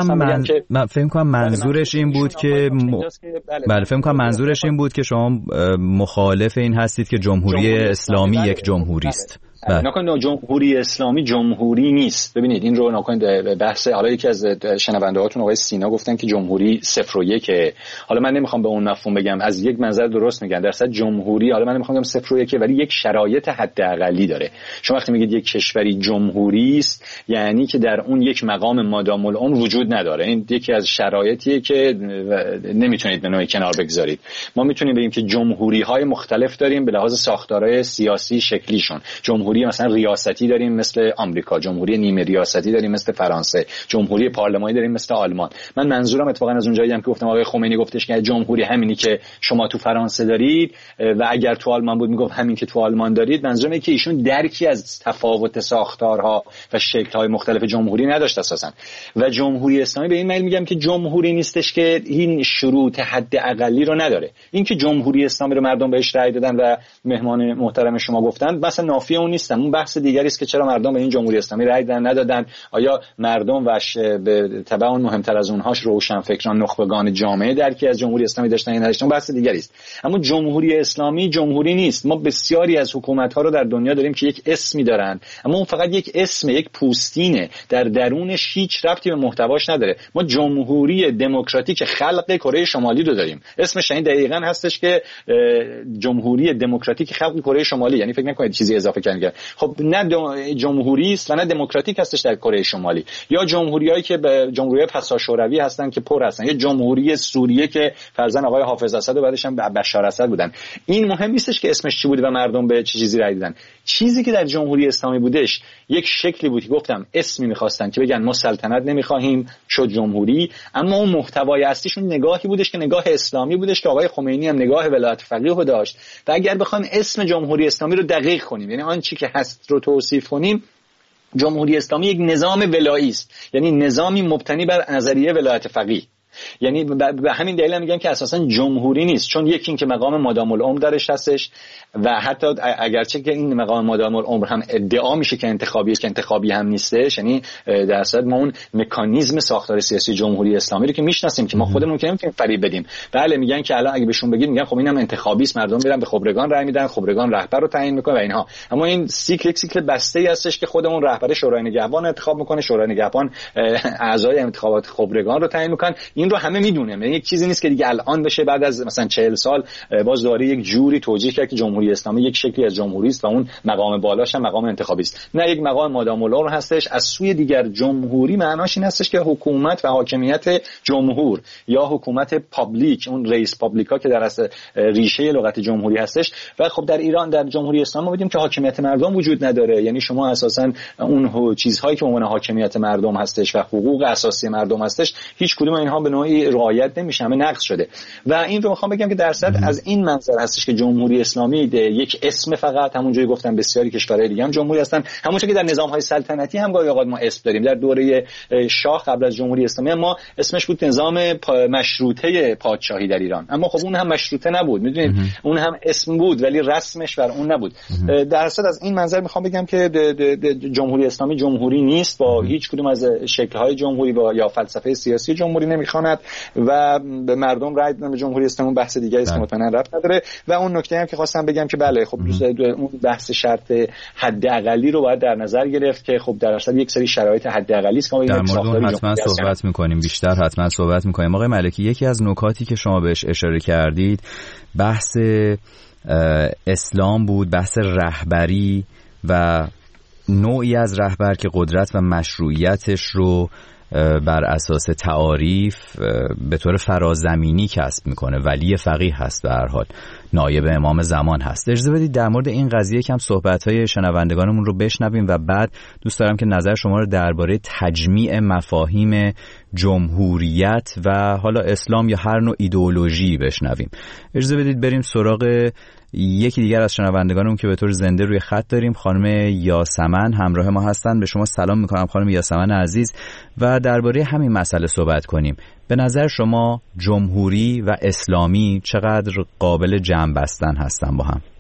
من فکر کنم منظورش این بود که فکر کنم منظورش این بود که شما مخالف این هستید که جمهوری اسلامی یک جمهوری است. نکنید جمهوری اسلامی جمهوری نیست. ببینید این رو نکنید بحث، حالا یکی از شنونده هاتون آقای سینا گفتن که جمهوری 0 و 1. حالا من نمیخوام به اون مفهوم بگم، از یک منظر درست میگن. درصد جمهوری، حالا من نمیخوام بگم 0 و 1، ولی یک شرایط حداقلی داره. شما وقتی میگید یک کشوری جمهوری است، یعنی که در اون یک مقام مادام العمر وجود نداره. این یکی از شرایطیه که نمیتونید به نوعی کنار بگذارید. ما میتونیم بگیم که جمهوری های مختلف داریم به لحاظ ساختارهای سیاسی شکلیشون. جمهوری مثلا ریاستی داریم مثل آمریکا، جمهوری نیمه ریاستی داریم مثل فرانسه، جمهوری پارلمانی داریم مثل آلمان. من منظورم اتفاقا از اونجایی هم که گفتم آقای خمینی گفتش که جمهوری همینی که شما تو فرانسه دارید و اگر تو آلمان بود میگفت همین که تو آلمان دارید. منظورم اینه که ایشون درکی از تفاوت ساختارها و شکل‌های مختلف جمهوری نداشت اساسا. و جمهوری اسلامی به این معنی میگم که جمهوری نیستش که این شروط حد اقلی رو نداره. این که جمهوری اسلامی رو مردم بهش رأی دادن و مهمان محترم شما گفتن مثلا نافی اون نیست. اون بحث دیگری است که چرا مردم به این جمهوری اسلامی رأی ندادن. آیا مردم و به تبع اون مهمتر از اونهاش روشنفکران نخبگان جامعه درکی از جمهوری اسلامی داشتن یا نداشتن؟ بحث دیگری است. اما جمهوری اسلامی جمهوری نیست. ما بسیاری از حکومت‌ها رو در دنیا داریم که یک اسمی دارن، اما اون فقط یک اسم، یک پوستینه، در درونش هیچ ربطی به محتواش نداره. ما جمهوری دموکراتیک خلق کره شمالی رو داریم. اسمش این دقیقاً هستش که جمهوری دموکراتیک خلق کره شمالی. یعنی فکر نکنید چیزی اضافه کردن. خب نه جمهوری است و نه دموکراتیک هستش در کره شمالی. یا جمهوریایی که به جمهوری پسا شوروی هستن که پر هستن، یا جمهوری سوریه که فرزند آقای حافظ اسد و بعدش هم بشار اسد بودن. این مهم نیستش که اسمش چی بود و مردم به چه چیزی رأی دادن. چیزی که در جمهوری اسلامی بودش یک شکلی بود که گفتم اسمی می‌خواستن که بگن ما سلطنت نمی‌خواهیم، شد جمهوری. اما اون محتوای اصلیشون نگاهی بودش که نگاه اسلامی بودش که آقای خمینی هم نگاه ولایت فقیه رو داشت. و اگر بخوایم اسم جمهوری اسلامی رو دقیق کنیم، یعنی آن چی که هست رو توصیف کنیم، جمهوری اسلامی یک نظام ولایی است، یعنی نظامی مبتنی بر نظریه ولایت فقیه. یعنی به همین دلیل میگم که اساسا جمهوری نیست، چون یکی این که مقام مادام العمر درش هستش و حتی اگرچه که این مقام مادام العمر هم ادعا میشه که انتخابی است که انتخابی هم نیستش، یعنی در اصل ما اون مکانیزم ساختار سیاسی جمهوری اسلامی رو که میشناسیم که ما خودمون که نمیتونیم فریب بدیم. بله میگن که الان اگه بهشون بگید میگن خب اینم انتخابی است، مردم میرن به خبرگان رای میدن، خبرگان رهبر رو تعیین میکنه و اینها، اما این سیکل بسته‌ای هستش که خودمون رهبر شورای نگهبان انتخاب میکنه، شورای نگهبان اعضای انتخابات خبرگان رو تعیین میکنن. این رو همه میدونه، یعنی یک چیزی نیست که دیگه الان بشه بعد از مثلا 40 سال باز دوباره یک جوری توجیه کرد که جمهوری اسلامی یک شکلی از جمهوری است و اون مقام بالاش هم مقام انتخابی است. نه، یک مقام مادام العمر هستش. از سوی دیگر جمهوری معناش این هستش که حکومت و حاکمیت جمهور یا حکومت پابلیک، اون رئیس پابلیکا که در اصل ریشه لغت جمهوری هستش. و خب در ایران در جمهوری اسلامی ما دیدیم که حاکمیت مردم وجود نداره، یعنی شما اساسا اون چیزهایی که عنوان حاکمیت مردم هستش و حقوق اساسی مردم هستش هیچ کدوم اینها به نوعی رعایت نمیشه، همه نقض شده. و این رو میخوام بگم که درصد از این منظر هستش که جمهوری اسلامی یک اسم، فقط همونجوری گفتم بسیاری کشورهای دیگه هم جمهوری هستن، همونطور که در نظام‌های سلطنتی هم گاهی اوقات ما اسم داریم. در دوره شاه قبل از جمهوری اسلامی ما اسمش بود نظام مشروطه پادشاهی در ایران، اما خب اون هم مشروطه نبود، میدونید اون هم اسم بود ولی رسمش بر اون نبود. درصد از این منظر میخوام بگم که جمهوری اسلامی جمهوری نیست، با هیچ کدوم از شکل‌های جمهوری یا فلسفه سیاسی جمهوری نمیخواند و به مردم رأی دادن به جمهوری اسلامی بحث دیگه است که مطمئنا ربط نداره. و اون نکته هم که خواستم بگم که بله خب اون بحث شرط حداقلی رو باید در نظر گرفت که خب در اصل یک سری شرایط حداقلی است که ما در مورد اون حتما صحبت می‌کنیم، بیشتر حتما صحبت می‌کنیم. آقای ملکی، یکی از نکاتی که شما بهش اشاره کردید بحث اسلام بود، بحث رهبری و نوعی از رهبر که قدرت و مشروعیتش رو بر اساس تعاریف به طور فرازمینی کسب میکنه. ولی فقیه هست، به هر حال نایب امام زمان هست. اجازه بدید در مورد این قضیه کم صحبت‌های شنوندگانمون رو بشنویم و بعد دوست دارم که نظر شما رو درباره تجمیع مفاهیم جمهوریت و حالا اسلام یا هر نوع ایدئولوژی بشنویم. اجازه بدید بریم سراغ یکی دیگر از شنوندگانمون که به طور زنده روی خط داریم. خانم یاسمن همراه ما هستن. به شما سلام میکنم خانم یاسمن عزیز و درباره همین مسئله صحبت کنیم. به نظر شما جمهوری و اسلامی چقدر قابل جمع بستن هستن با هم؟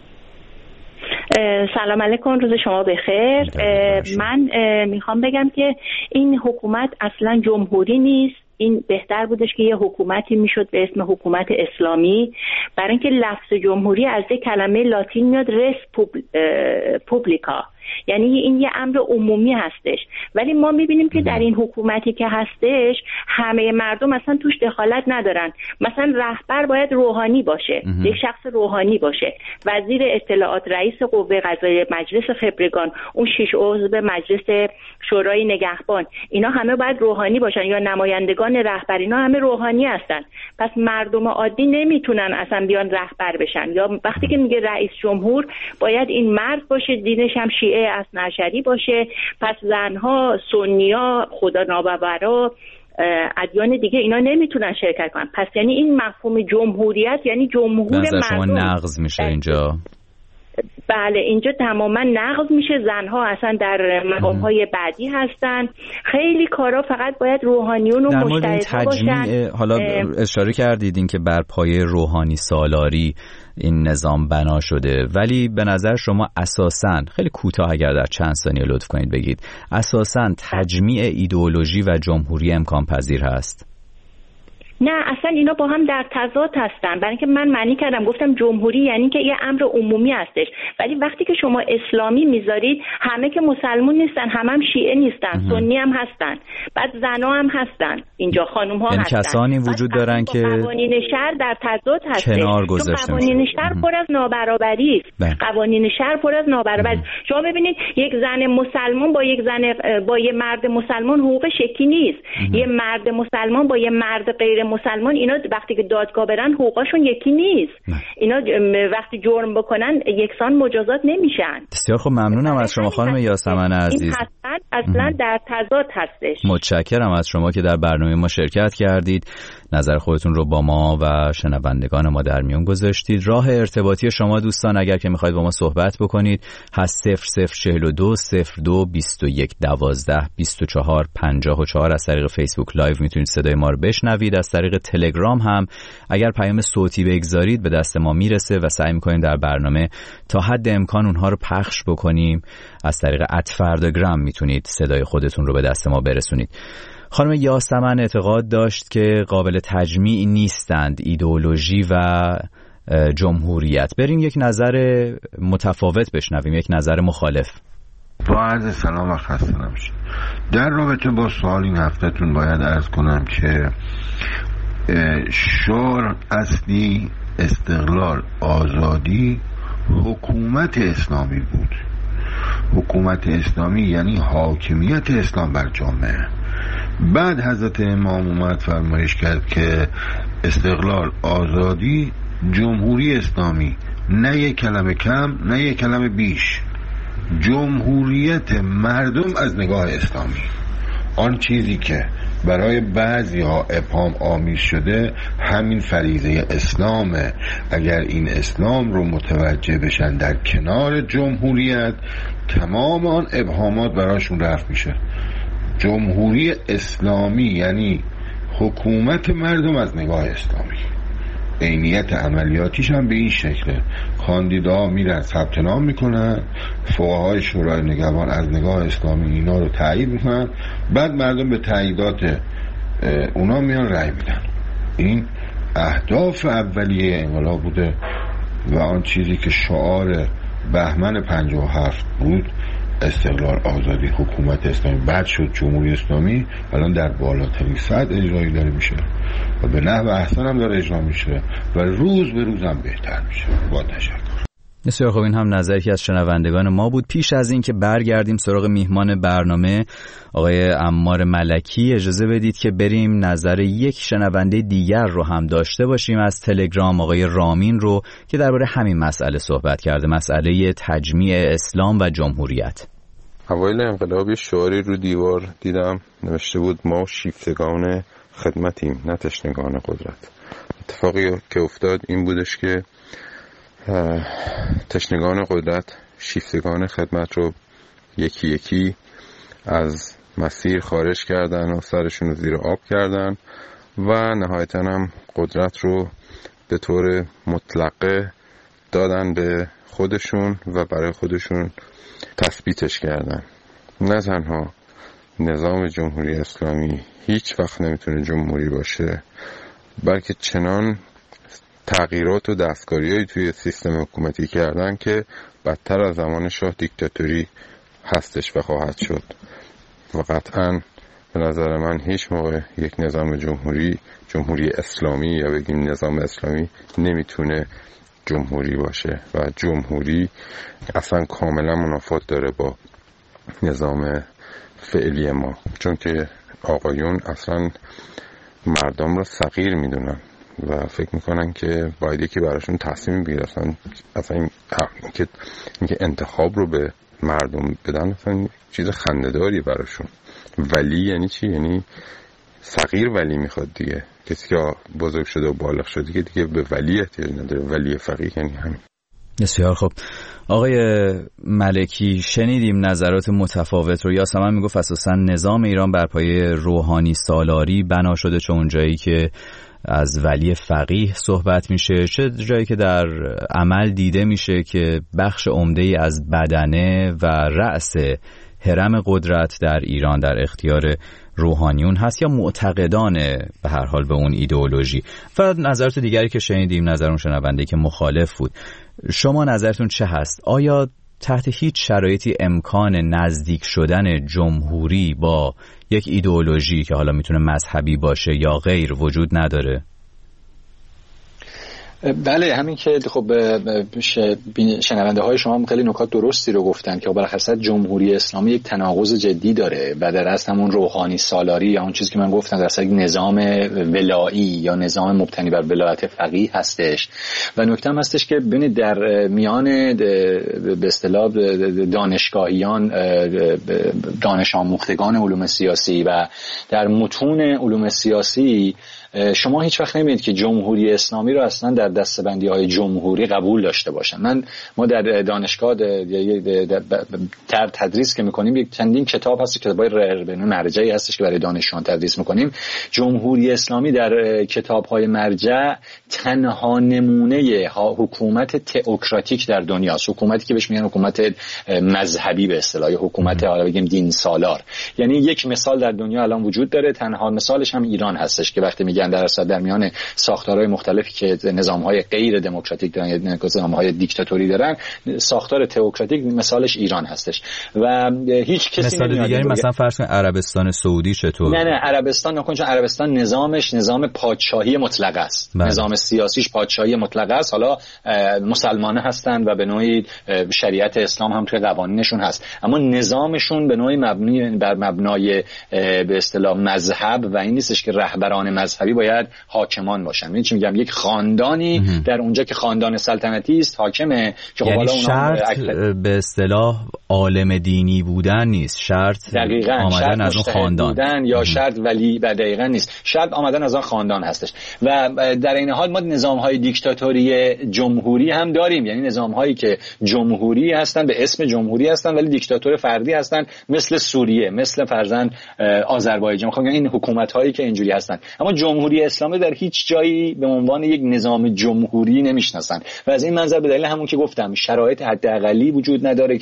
سلام علیکم، روز شما بخیر. من میخوام بگم که این حکومت اصلا جمهوری نیست. این بهتر بودش که یه حکومتی میشد به اسم حکومت اسلامی، برای اینکه لفظ جمهوری از یک کلمه لاتین میاد رس پوبلیکا، یعنی این یه امر عمومی هستش. ولی ما میبینیم که در این حکومتی که هستش همه مردم اصلا توش دخالت ندارن. مثلا رهبر باید روحانی باشه، یک شخص روحانی باشه، وزیر اطلاعات، رئیس قوه قضاییه، مجلس خبرگان، اون 6 عضو مجلس شورای نگهبان، اینا همه باید روحانی باشن، یا نمایندگان رهبر، اینا همه روحانی هستن. پس مردم عادی نمیتونن اصلا بیان رهبر بشن. یا وقتی که میگه رئیس جمهور باید این مرد باشه، دینش هم شیعه اثناعشری باشه، پس زنها، سنی‌ها، خدا ناباورا، ادیان دیگه اینا نمیتونن شرکت کنن. پس یعنی این مفهوم جمهوریت یعنی جمهور مردم شما نقض میشه اینجا. بله، اینجا تماما نقض میشه. زنها اصلا در مقام‌های بعدی هستن. خیلی کارا فقط باید روحانیون و مجتهدها باشن. حالا اشاره کردید این که بر پایه روحانی سالاری این نظام بنا شده، ولی به نظر شما اساساً، خیلی کوتاه اگر در چند ثانیه لطف کنید بگید، اساساً تجمیع ایدئولوژی و جمهوری امکان پذیر هست؟ نه، اصلا اینا با هم در تضاد هستن. برای اینکه من معنی کردم، گفتم جمهوری یعنی که یه امر عمومی هستش، ولی وقتی که شما اسلامی میذارید همه که مسلمون نیستن، هم شیعه نیستن، سنی هم هستن، بعد زنا هم هستن، اینجا خانم ها هستن. کسانی وجود دارن که قوانین شهر در تضاد هستش. چون قوانین شهر پر از نابرابری است. قوانین شهر پر از نابرابری. شما ببینید یک زن مسلمان با یه مرد مسلمان حقوق شکی نیست. یه مرد مسلمان با یه مرد غیر مسلمان اینا وقتی که دادگاه برن حقوقشون یکی نیست. اینا وقتی جرم بکنن یکسان مجازات نمیشن. بسیار خب، ممنونم از شما خانم یاسمن عزیز. این اصلا در تضاد هستش. متشکرم از شما که در برنامه ما شرکت کردید، نظر خودتون رو با ما و شنوندگان ما در میون گذاشتید. راه ارتباطی شما دوستان اگر که میخواید با ما صحبت بکنید هست 0042 02 21 12 24 54. از طریق فیسبوک لایو میتونید صدای ما رو بشنوید. از طریق تلگرام هم اگر پیام صوتی بگذارید به دست ما میرسه و سعی میکنیم در برنامه تا حد امکان اونها رو پخش بکنیم. از طریق @فرداگرام میتونید صدای خودتون رو به دست ما برسونید. خانم یاسمن اعتقاد داشت که قابل تجمیع نیستند ایدئولوژی و جمهوریت. بریم یک نظر متفاوت بشنویم، یک نظر مخالف. با عرض سلام و خسته نباشید. در رابطه با سوال این هفته‌تون باید عرض کنم که شعار اصلی استقلال، آزادی، حکومت اسلامی بود. حکومت اسلامی یعنی حاکمیت اسلام بر جامعه. بعد حضرت امام اومد فرمایش کرد که استقلال، آزادی، جمهوری اسلامی، نه یک کلمه کم نه یک کلمه بیش، جمهوریت مردم از نگاه اسلامی. آن چیزی که برای بعضی ها ابهام آمیز شده همین فریضه اسلامه. اگر این اسلام رو متوجه بشن در کنار جمهوریت، تمام آن ابهامات براشون رفع میشه. جمهوری اسلامی یعنی حکومت مردم از نگاه اسلامی. عینیت عملیاتیش هم به این شکله. کاندیداها میرن ثبت نام میکنن، فقهای شورای نگهبان از نگاه اسلامی اینا رو تایید میکنن، بعد مردم به تاییدات اونا میان رأی میدن. این اهداف اولیه انقلاب بوده و آن چیزی که شعار بهمن 57 بود، استقلال، آزادی، حکومت اسلامی، بعد شد جمهوری اسلامی، الان در بالاترین سطح اجرایی داره میشه و به نحو احسن هم داره اجرا میشه و روز به روز هم بهتر میشه. با تشکر. بسیار خوب، این هم نظری که از شنوندگان ما بود. پیش از این که برگردیم سراغ میهمان برنامه آقای عمار ملکی، اجازه بدید که بریم نظر یک شنونده دیگر رو هم داشته باشیم از تلگرام، آقای رامین رو که درباره همین مسئله صحبت کرده، مسئله تجمیع اسلام و جمهوریت. اوایل انقلاب شعاری رو دیوار دیدم نوشته بود ما شیفتگان خدمتیم نه تشنگان قدرت. اتفاقی که افتاد این بودش که تشنگان قدرت شیفتگان خدمت رو یکی یکی از مسیر خارج کردن و سرشون رو زیر آب کردن و نهایتاً هم قدرت رو به طور مطلقه دادن به خودشون و برای خودشون تثبیتش کردن. نه تنها نظام جمهوری اسلامی هیچ وقت نمیتونه جمهوری باشه، بلکه چنان تغییرات و دستکاری‌هایی توی سیستم حکومتی کردن که بدتر از زمان شاه دیکتاتوری هستش و خواهد شد و قطعاً به نظر من هیچ موقع یک نظام جمهوری اسلامی یا بگیم نظام اسلامی نمیتونه جمهوری باشه و جمهوری اصلا کاملا منافات داره با نظام فعلی ما، چون که آقایون اصلا مردم رو صغیر میدونن و فکر میکنن که باید یکی براشون تصمیم بگیره. اصلا اینکه انتخاب رو به مردم بدن اصلا چیز خنده‌داری براشون. ولی یعنی چی؟ یعنی صغیر ولی میخواد دیگه. کسی که بزرگ شده و بالغ شده دیگه به ولی احتیاج نداره. ولی فقیه یعنی همین. بسیار خب آقای ملکی، شنیدیم نظرات متفاوت رو. یاسمن میگفت اساسا نظام ایران بر پایه روحانی سالاری بنا شده، چون اونجایی که از ولی فقیه صحبت میشه، چه جایی که در عمل دیده میشه که بخش عمده‌ای از بدنه و رأس هرم قدرت در ایران در اختیار روحانیون هست یا معتقدان به هر حال به اون ایدئولوژی. و نظرات دیگری که شنیدیم، نظر اون شنونده که مخالف بود. شما نظرتون چه هست؟ آیا تحت هیچ شرایطی امکان نزدیک شدن جمهوری با یک ایدئولوژی که حالا میتونه مذهبی باشه یا غیر وجود نداره؟ بله، همین که خب شنونده های شما خیلی نکات درستی رو گفتن که بالاخره جمهوری اسلامی یک تناقض جدی داره و در اصل همون روحانی سالاری یا اون چیزی که من گفتم در اصل یک نظام ولایی یا نظام مبتنی بر ولایت فقیه هستش. و نکته هم هستش که ببینید در میان به اصطلاح دانشگاهیان، دانش آموختگان علوم سیاسی و در متون علوم سیاسی شما هیچ وقت نمی‌بینید که جمهوری اسلامی رو اصلا در دسته‌بندی‌های جمهوری قبول داشته باشن. ما در دانشگاه در تدریس که می‌کنیم یک چندین کتاب هست، کتابای مرجعی هستش که برای دانشجویان تدریس می‌کنیم. جمهوری اسلامی در کتاب‌های مرجع تنها نمونه حکومت تئوکراتیک در دنیاست، حکومتی که بهش میگن حکومت مذهبی به اصطلاح، حکومت حالا بگیم دین سالار. یعنی یک مثال در دنیا الان وجود داره، تنها مثالش هم ایران هستش که وقتی میگن در میان ساختارهای مختلفی که نظام‌های غیر دموکراتیک دارن یا نظام‌های دیکتاتوری دارن، ساختار تئوکراتیک مثالش ایران هستش و هیچ کسی مثال دیگری مثلا فرض کن عربستان سعودی چطور؟ نه عربستان نکن، چون عربستان نظامش نظام پادشاهی مطلق است. نظام سیاسیش پادشاهی مطلق است. حالا مسلمانه هستن و به نوعی شریعت اسلام هم توی قوانینشون هست، اما نظامشون به نوعی مبنی بر مبنای به اصطلاح مذهب و این نیستش که رهبران مذهبی باید حاکمان باشن. این چی میگم، یک خاندانی در اونجا که خاندان سلطنتی است حاکمه که یعنی شرط به اصطلاح عالم دینی بودن نیست، شرط آمدن از اون خاندان بودن یا شرط ولی دقیقاً نیست، شرط آمدن از اون خاندان هستش. و در این حال ما نظام‌های دیکتاتوری جمهوری هم داریم، یعنی نظام‌هایی که جمهوری هستن، به اسم جمهوری هستن ولی دیکتاتور فردی هستن، مثل سوریه، مثل فرضاً آذربایجان. خب این حکومت‌هایی که اینجوری هستن، اما جمهوری اسلامی در هیچ جایی به عنوان یک نظام جمهوری نمیشناسن و از این منظر به دلیل همون که گفتم شرایط حداقلی وجود نداره که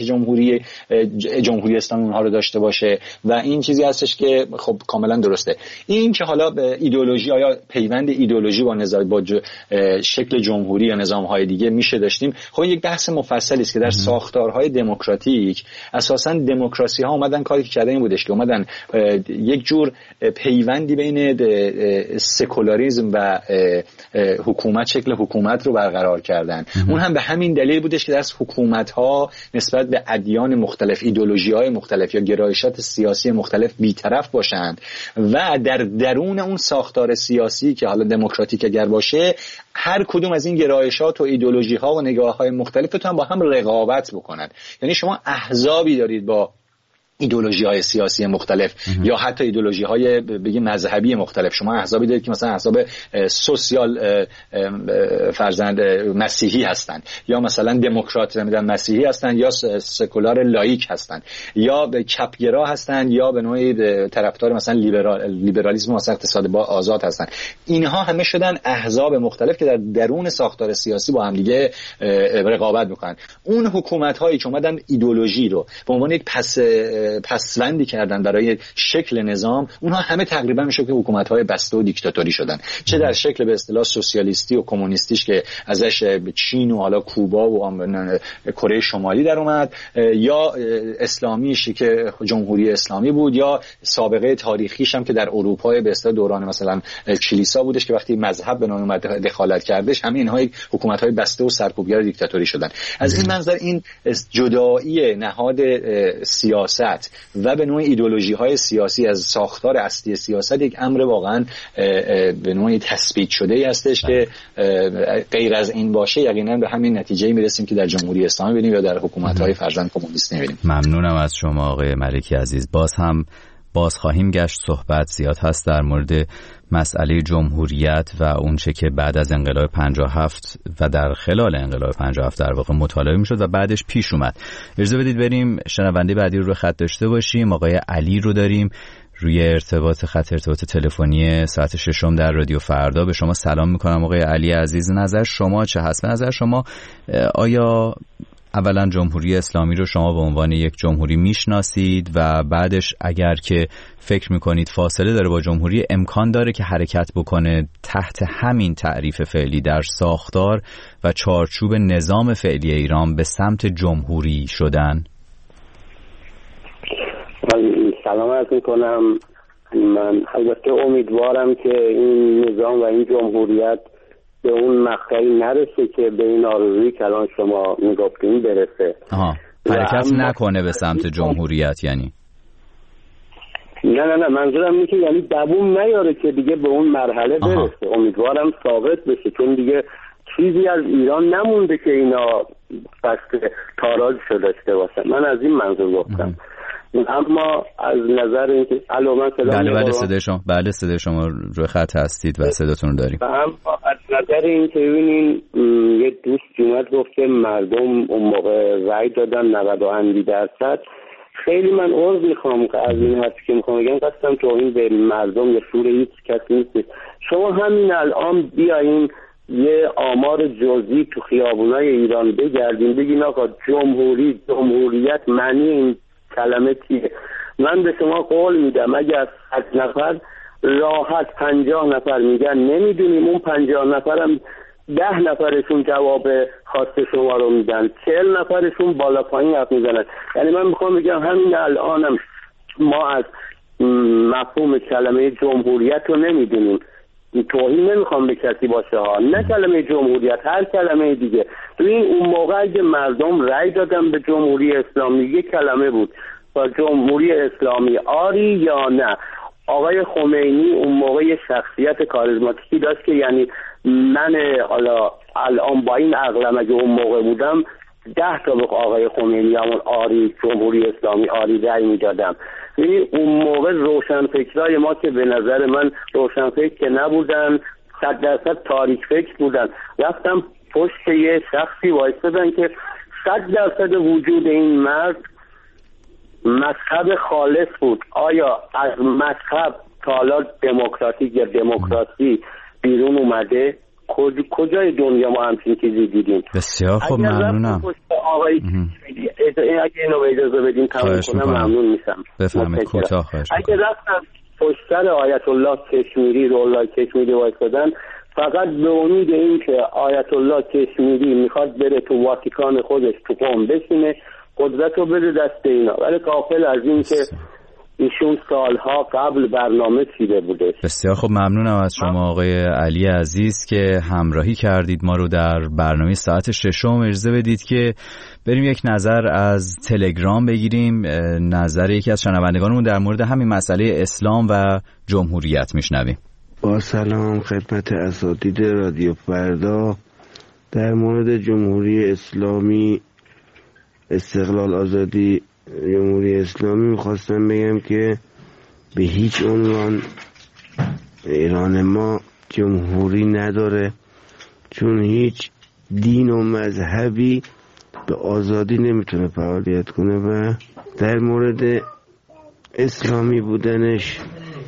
جمهوری اسلامی اونها رو داشته باشه و این چیزی هستش که خب کاملا درسته. این که حالا به ایدئولوژی یا پیوند ایدئولوژی با شکل جمهوری یا نظام‌های دیگه میشه داشتیم، خب یک بحث مفصلی است که در ساختارهای دموکراتیک اساساً دموکراسی‌ها اومدن کاری که کردن این بودش که اومدن یک جور پیوندی بین سکولاریسم و حکومت، شکل حکومت رو برقرار کردن. اون هم به همین دلیل بودش که در حکومت‌ها نسبت به ادیان مختلف، ایدئولوژی‌های مختلف یا گرایشات سیاسی مختلف بی‌طرف باشند و در درون اون ساختار سیاسی که حالا دموکراتیک اگر باشه، هر کدوم از این گرایشات و ایدئولوژی‌ها و نگاه‌های مختلفتون با هم رقابت بکنن. یعنی شما احزابی دارید با ایدئولوژی‌های سیاسی مختلف یا حتی ایدئولوژی‌های بگیم مذهبی مختلف. شما احزابی دارید که مثلا احزاب سوسیال فرزند مسیحی هستند یا مثلا دموکرات مسیحی هستند یا سکولار لاییک هستند یا چپگرا هستند یا به نوعی طرفدار مثلا لیبرالیسم و اقتصاد با آزاد هستند. اینها همه شدن احزاب مختلف که در درون ساختار سیاسی با هم دیگه رقابت می‌کنن. اون حکومت‌هایی که اومدن ایدئولوژی رو به عنوان یک پسوندی کردن برای شکل نظام، اونها همه تقریبا میشه که حکومت‌های بسته و دیکتاتوری شدن، چه در شکل به اصطلاح سوسیالیستی و کمونیستیش که ازش چین و حالا کوبا و کره شمالی در اومد، یا اسلامیش که جمهوری اسلامی بود، یا سابقه تاریخیش هم که در اروپا به اصطلاح دوران مثلا کلیسا بودش که وقتی مذهب به نام اومد دخالت کردش، همه اینها حکومت‌های بسته و سرکوبگر دیکتاتوری شدن. از این منظر این جدایی نهاد سیاست و به نوع ایدئولوژی‌های سیاسی از ساختار اصلی سیاست یک امر واقعا به نوعی تثبیت شده‌ای هستش که غیر از این باشه یقینا به همین نتیجه‌ای میرسیم که در جمهوری اسلامی ببینیم یا در حکومت‌های فرزند کمونیست می‌بینیم. ممنونم از شما آقای ملکی عزیز. باز خواهیم گشت، صحبت زیاد هست در مورد مسئله جمهوریت و اونچه که بعد از انقلاب 57 و در خلال انقلاب 57 در واقع مطالعه میشد و بعدش پیش اومد. اجازه بدید بریم شنونده بعدی رو خط داشته باشیم. آقای علی رو داریم روی خط ارتباط تلفنی ساعت 6 در رادیو فردا. به شما سلام میکنم آقای علی عزیز. نظر شما چه هست؟ به نظر شما آیا اولا جمهوری اسلامی رو شما به عنوان یک جمهوری میشناسید و بعدش اگر که فکر میکنید فاصله داره با جمهوری، امکان داره که حرکت بکنه تحت همین تعریف فعلی در ساختار و چارچوب نظام فعلی ایران به سمت جمهوری شدن؟ سلام عرض میکنم. من البته امیدوارم که این نظام و این جمهوریت به اون مقطعی نرسه که به این آرزویی که الان شما میگفتین برسه. حرکت نکنه به سمت جمهوریت یعنی؟ نه منظورم اینه که یعنی دووم نیاره که دیگه به اون مرحله برسه. امیدوارم ثابت بشه، چون دیگه چیزی از ایران نمونده که اینا قصد تاراجشو داشته باشن. من از این منظور گفتم. اما از نظر اینکه بله صدای شما روی خط هستید و صداتون رو داریم. اما از نظر اینکه ببینین یه دوست اومد گفت که مردم اون موقع رای دادن 90%. خیلی من عذر میخوام که از این حرفی که میخوام بگم قصدم توهین به مردم یا شور هیچ کسی نیست. شما همین الان بیاین یه آمار جزئی تو خیابونای ایران بگردین بگین آقا جمهوریت معنی این کلمه چیه. من به شما قول میدم اگه از 100 نفر راحت 50 نفر میگن نمیدونیم، اون 50 نفرم 10 نفرشون جواب خواست شما رو میدن، 40 نفرشون بالا پایین حرف میزنن. یعنی من میخوام بگم همین الانم ما از مفهوم کلمه جمهوریت رو نمیدونیم. توهین نمیخوام به کسی باشه ها، نه کلمه جمهوریت، هر کلمه دیگه. اون موقع اگه مردم رأی دادن به جمهوری اسلامی یک کلمه بود، با جمهوری اسلامی آری یا نه. آقای خمینی اون موقع یه شخصیت کاریزماتیکی داشت که یعنی من حالا الان با این عقلم اگه اون موقع بودم 10 تا به آقای خمینی همون آری جمهوری اسلامی آری رأی میدادم. اون موقع روشنفکرای ما که به نظر من روشنفکر که نبودن، 100% تاریک فکر بودن، رفتم پشت یه شخصی وایستادن که 100% وجود این مرد مذهب خالص بود. آیا از مذهب تا حالا دموکراتیک یا دموکراسی بیرون اومده؟ کجای دنیا ما همچین چیزی دیدیم؟ بسیار خوب، ممنونم. اگه اینو به اجازه بدین تمام کنم ممنون میشم. بفرمایید، کوتاه خواهش میکنم. اگه رفتم پشت سر آیت الله کشمیری رولای کشمیری وایسادن فقط به امید این که آیت الله کشمیری میخواد بره تو واتیکان خودش تو قم بشینه قدرت رو بده دست اینا، ولی غافل از این که ایشون سالها قبل برنامه چیده بوده. بسیار خب، ممنونم از شما آقای علی عزیز که همراهی کردید ما رو در برنامه ساعت 6. اجازه بدید که بریم یک نظر از تلگرام بگیریم. نظر یکی از شنوندگانمون در مورد همین مسئله اسلام و جمهوریت میشنویم. با سلام خدمت اساتید رادیو فردا. در مورد جمهوری اسلامی، استقلال آزادی جمهوری اسلامی میخواستم بگم که به هیچ عنوان ایران ما جمهوری نداره، چون هیچ دین و مذهبی به آزادی نمیتونه فعالیت کنه. و در مورد اسلامی بودنش،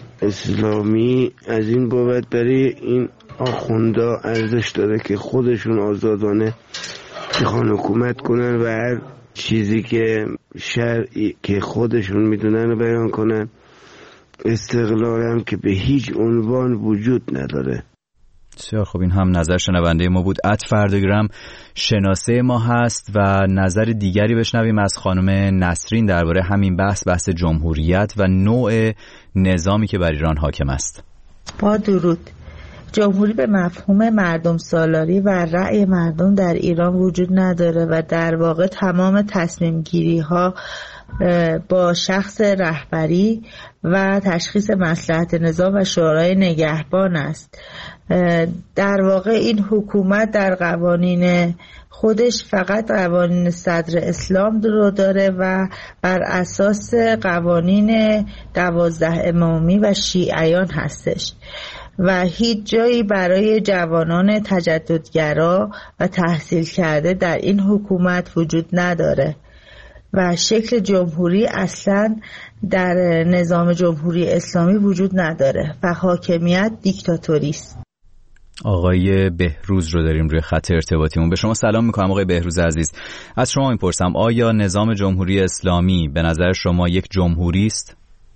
اسلامی از این بابت برای این آخوندا ارزش داره که خودشون آزادانه بخوان حکومت کنن و هر چیزی که شرعی که خودشون میدونن رو بیان کنن. استقلال هم که به هیچ عنوان وجود نداره. بسیار خب، این هم نظر شنونده ما بود. فردگرام شناسه ما هست و نظر دیگری بشنویم از خانم نسرین درباره همین بحث جمهوریت و نوع نظامی که بر ایران حاکم است. با درود. جمهوری به مفهوم مردم سالاری و رأی مردم در ایران وجود نداره و در واقع تمام تصمیم گیری ها با شخص رهبری و تشخیص مصلحت نظام و شورای نگهبان است. در واقع این حکومت در قوانین خودش فقط قوانین صدر اسلام رو داره و بر اساس قوانین 12 امامی و شیعیان هستش و هیچ جایی برای جوانان تجددگرا و تحصیل کرده در این حکومت وجود نداره و شکل جمهوری اصلا در نظام جمهوری اسلامی وجود نداره و حاکمیت دیکتاتوری است. آقای بهروز رو داریم روی خط ارتباطیمون. به شما سلام میکنم آقای بهروز عزیز. از شما میپرسم آیا نظام جمهوری اسلامی به نظر شما یک جمهوری است؟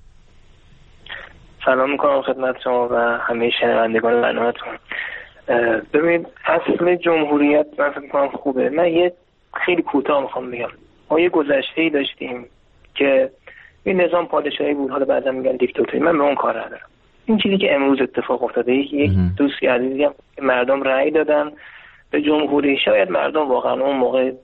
سلام میکنم خدمت شما و همه شنوندگان برنامه‌تون. ببینید اصل جمهوریت من فکر میکنم خوبه. من یه خیلی کوتاه میخوام بگم. ما یه گذشته‌ای داشتیم که این نظام پادشاهی بود، حالا بعضا میگن دیکتاتوری. من به اون کار ندارم. این چیزی که امروز اتفاق افتاده. یک دوستی عزیزی هم مردم رأی دادن به جمهوری، شاید مردم واقعا اون موقع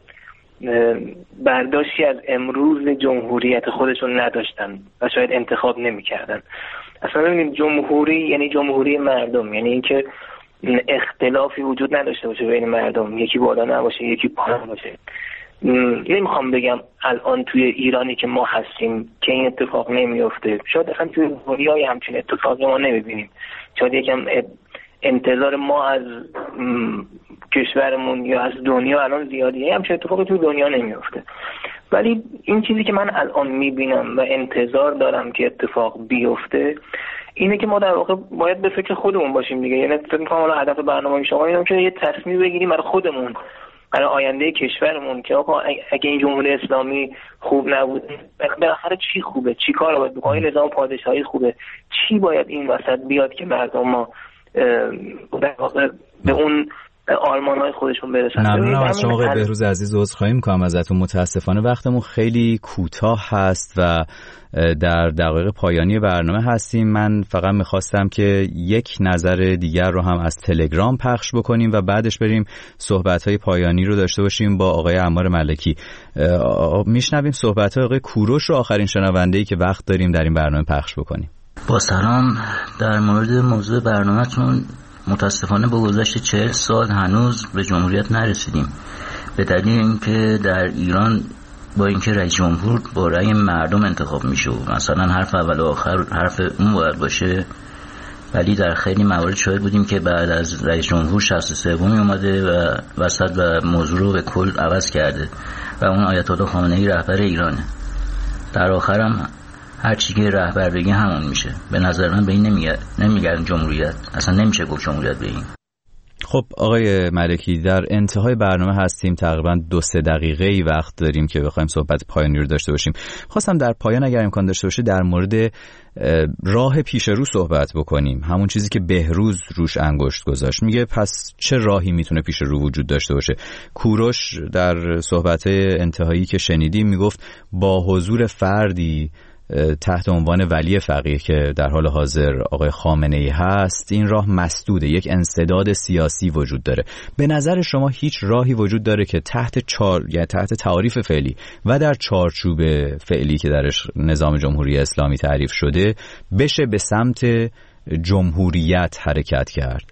برداشتی از امروز جمهوریت خودشون نداشتن و شاید انتخاب نمی‌کردن. اصلا ببینید جمهوری یعنی جمهوری مردم، یعنی اینکه اختلافی وجود نداشته باشه بین مردم، یکی بالا نباشه یکی پایین باشه. نمیخوام بگم الان توی ایرانی که ما هستیم که این اتفاق نمیفته، شاید اصلا توی دنیای همچین اتفاقی ما نمیبینیم، شاید یکم انتظار ما از کشورمون یا از دنیا الان زیادیه، همچین اتفاقی توی دنیا نمیفته. ولی این چیزی که من الان میبینم و انتظار دارم که اتفاق بیفته اینه که ما در واقع باید به فکر خودمون باشیم دیگه. یعنی فکر می‌کنم حالا هدف برنامه شما اینه که یه تصمیم بگیریم برای خودمون، برای آینده کشورمون که آقا اگه این جمهوری اسلامی خوب نبود بالاخره چی خوبه، چی کار باید بکنیم، نظام پادشاهی خوبه، چی باید این وسط بیاد که مردم ما در واقع به اون آرمان‌های خودشون برسن. ممنونم از شما آقای بهروز عزیز. عذرخواهی می‌کنم ازتون، متاسفانه وقتمون خیلی کوتاه هست و در دقایق پایانی برنامه هستیم. من فقط می‌خواستم که یک نظر دیگر رو هم از تلگرام پخش بکنیم و بعدش بریم صحبت‌های پایانی رو داشته باشیم با آقای عمار ملکی. میشنویم صحبت‌های آقای کوروش رو، آخرین شنونده‌ای که وقت داریم در این برنامه پخش بکنیم. با سلام، در مورد موضوع برنامه‌تون متاسفانه با گذشت 40 سال هنوز به جمهوریت نرسیدیم، به دلیل اینکه در ایران با اینکه رئیس جمهور با رأی مردم انتخاب میشه، مثلا حرف اول و آخر حرف اون باید باشه، ولی در خیلی موارد شاهد بودیم که بعد از رئیس جمهور شخص سومی اومده و وسط و موضوع رو به کل عوض کرده و اون آیت الله خامنه‌ای رهبر ایرانه. در آخرم هر چی که رهبر بگه همون میشه. به نظر من به این نمیگن جمهوریت، اصلا نمیشه گفت جمهوریت به این. خب آقای ملکی، در انتهای برنامه هستیم، تقریبا 2-3 دقیقه‌ای وقت داریم که بخوایم صحبت پایانی رو داشته باشیم. خواستم در پایان اگر امکان داشته باشه در مورد راه پیش رو صحبت بکنیم، همون چیزی که بهروز روش انگشت گذاشت. میگه پس چه راهی میتونه پیش رو وجود داشته باشه؟ کوروش در صحبت انتهایی که شنیدیم میگفت با حضور فردی تحت عنوان ولی فقیه که در حال حاضر آقای خامنه‌ای هست، این راه مسدوده، یک انسداد سیاسی وجود داره. به نظر شما هیچ راهی وجود داره که تحت تعاریف فعلی و در چارچوب فعلی که درش نظام جمهوری اسلامی تعریف شده بشه به سمت جمهوریت حرکت کرد؟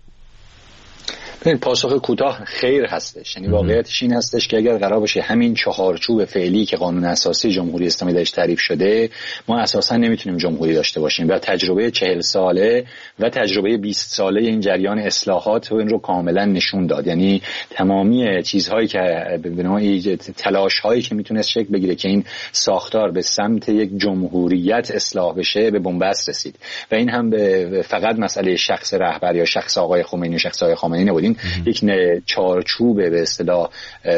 پاسخ کوتاه خیر هستش. یعنی واقعیتش این هستش که اگر قرار باشه همین چهارچوب فعلی که قانون اساسی جمهوری اسلامی درش تعریف شده، ما اساسا نمیتونیم جمهوری داشته باشیم و تجربه 40 ساله و تجربه 20 ساله این جریان اصلاحات و این رو کاملا نشون داد. یعنی تمامی چیزهایی که به نوعی تلاش‌هایی که میتونست شکل بگیره که این ساختار به سمت یک جمهوریت اصلاح بشه به بنبست رسید و این هم به فقط مسئله شخص رهبر یا شخص آقای خمینی و شخص آقای خامنه‌ای نبود، یک چارچوب به اصطلاح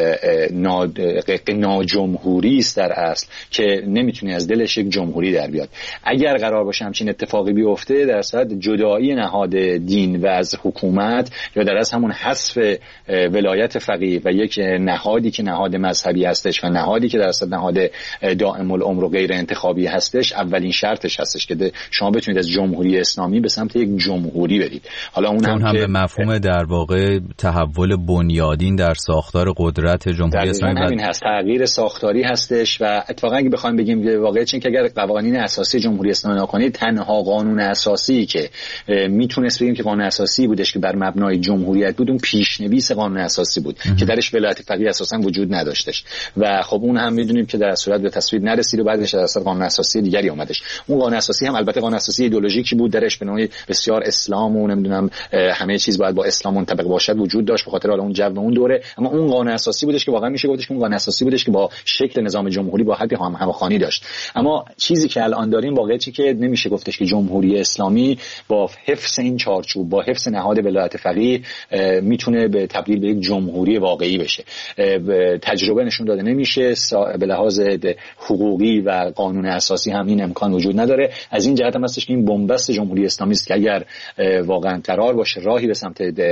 ناجمهوری است در اصل که نمیتونه از دلش یک جمهوری در بیاد. اگر قرار باشه همچین اتفاقی بیفته، در صورت جدایی نهاد دین و از حکومت یا در اصل همون حذف ولایت فقیه و یک نهادی که نهاد مذهبی هستش و نهادی که در اصل نهاد دائم العمر و غیر انتخابی هستش، اولین شرطش هستش که شما بتونید از جمهوری اسلامی به سمت یک جمهوری برید. حالا اون هم به مفهوم در واقع تحول بنیادین در ساختار قدرت جمهوری اسلامی همین هست، تغییر ساختاری هستش و اتفاقا اگه بخوایم بگیم واقعیت این که اگر قوانین اساسی جمهوری اسلامی نکنید، تنها قانون اساسی که میتونست بگیم که قانون اساسی بودش که بر مبنای جمهوریت بود، اون پیشنویس قانون اساسی بود که درش ولایت فقیه اساسا وجود نداشتش و خب اون هم میدونیم که در صورت به تصویب نرسید و بعدش در اصل قانون اساسی دیگری اومدش. اون قانون اساسی هم البته قانون اساسی ایدئولوژیکی بود، درش به نوعی بسیار اسلام و نمیدونم همه چیز باید با اسلام منطبق باشد وجود داشت به خاطر اون جو و اون دوره، اما اون قانون اساسی بودش که واقعا میشه گفتش که اون قانون اساسی بودش که با شکل نظام جمهوری با حدی همخوانی داشت. اما چیزی که الان داریم واقعیتی که نمیشه گفتش که جمهوری اسلامی با حفظ این چارچوب، با حفظ نهاد ولایت فقیه میتونه به تبدیل به یک جمهوری واقعی بشه. تجربه نشون داده نمیشه، به لحاظ حقوقی و قانون اساسی هم این امکان وجود نداره. از این جهت هم هستش که این بنبست جمهوری اسلامی است که اگر واقعا قرار باشه راهی به سمت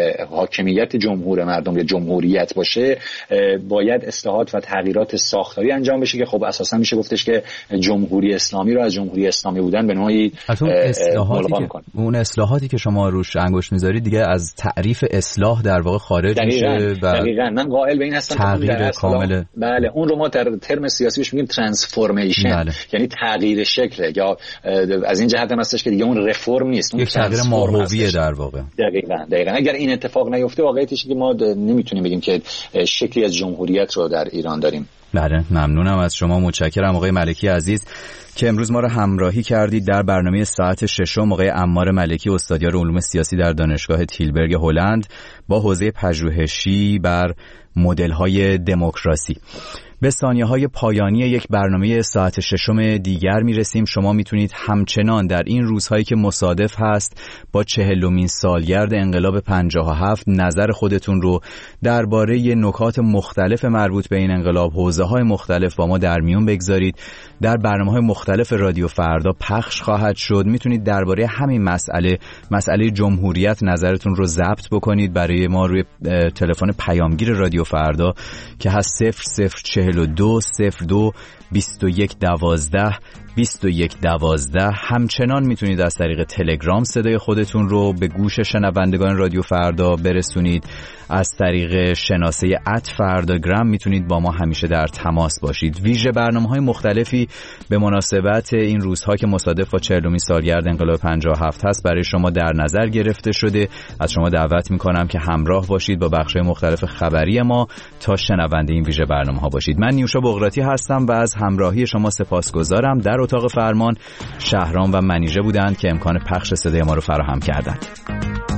حاکمیت جمهور مردم یا جمهوریت باشه، باید اصلاحات و تغییرات ساختاری انجام بشه که خب اساسا میشه گفتش که جمهوری اسلامی رو از جمهوری اسلامی بودن به نوعی ملغا میکنه. اون اصلاحاتی که شما روش انگشت میذارید دیگه از تعریف اصلاح در واقع خارج میشه و دقیقاً من قائل به این هستم تغییر کامل. بله اون رو ما در ترم سیاسی بهش میگیم ترانسفورمیشن، یعنی تغییر شکل، یا از این جهت هم هستش که دیگه اون رفرم نیست، اون یک تغییر ماهویه در واقع. دقیقاً اگر این اتفاق نیفته واقعیتش که ما نمیتونیم بگیم که شکلی از جمهوریت رو در ایران داریم. بله ممنونم از شما، متشکرم آقای ملکی عزیز که امروز ما رو همراهی کردید در برنامه ساعت 6. آقای عمار ملکی، استادیار علوم سیاسی در دانشگاه تیلبرگ هلند با حوزه پژوهشی بر مدل‌های دموکراسی. به ثانیه‌های پایانی یک برنامه ساعت 6 دیگر میرسیم. شما میتونید همچنان در این روزهایی که مصادف هست با 40مین سالگرد انقلاب 57 نظر خودتون رو درباره نکات مختلف مربوط به این انقلاب، حوزه‌های مختلف با ما در میون بگذارید. در برنامه‌های مختلف رادیو فردا پخش خواهد شد. میتونید درباره همین مسئله جمهوریت نظرتون رو ضبط بکنید برای ما روی تلفن پیامگیر رادیو فردا که هست 0042 02 2112 2112. همچنان میتونید از طریق تلگرام صدای خودتون رو به گوش شنوندگان رادیو فردا برسونید. از طریق شناسه @فرداگرام میتونید با ما همیشه در تماس باشید. ویژه برنامه‌های مختلفی به مناسبت این روزها که مصادف با 40مین سالگرد انقلاب 57 هست برای شما در نظر گرفته شده. از شما دعوت میکنم که همراه باشید با بخش‌های مختلف خبری ما تا شنونده این ویژه برنامه‌ها باشید. من نیوشا بغراتی هستم و از همراهی شما سپاسگزارم. در اتاق فرمان شهرام و منیژه بودند که امکان پخش صدای ما رو فراهم کردند.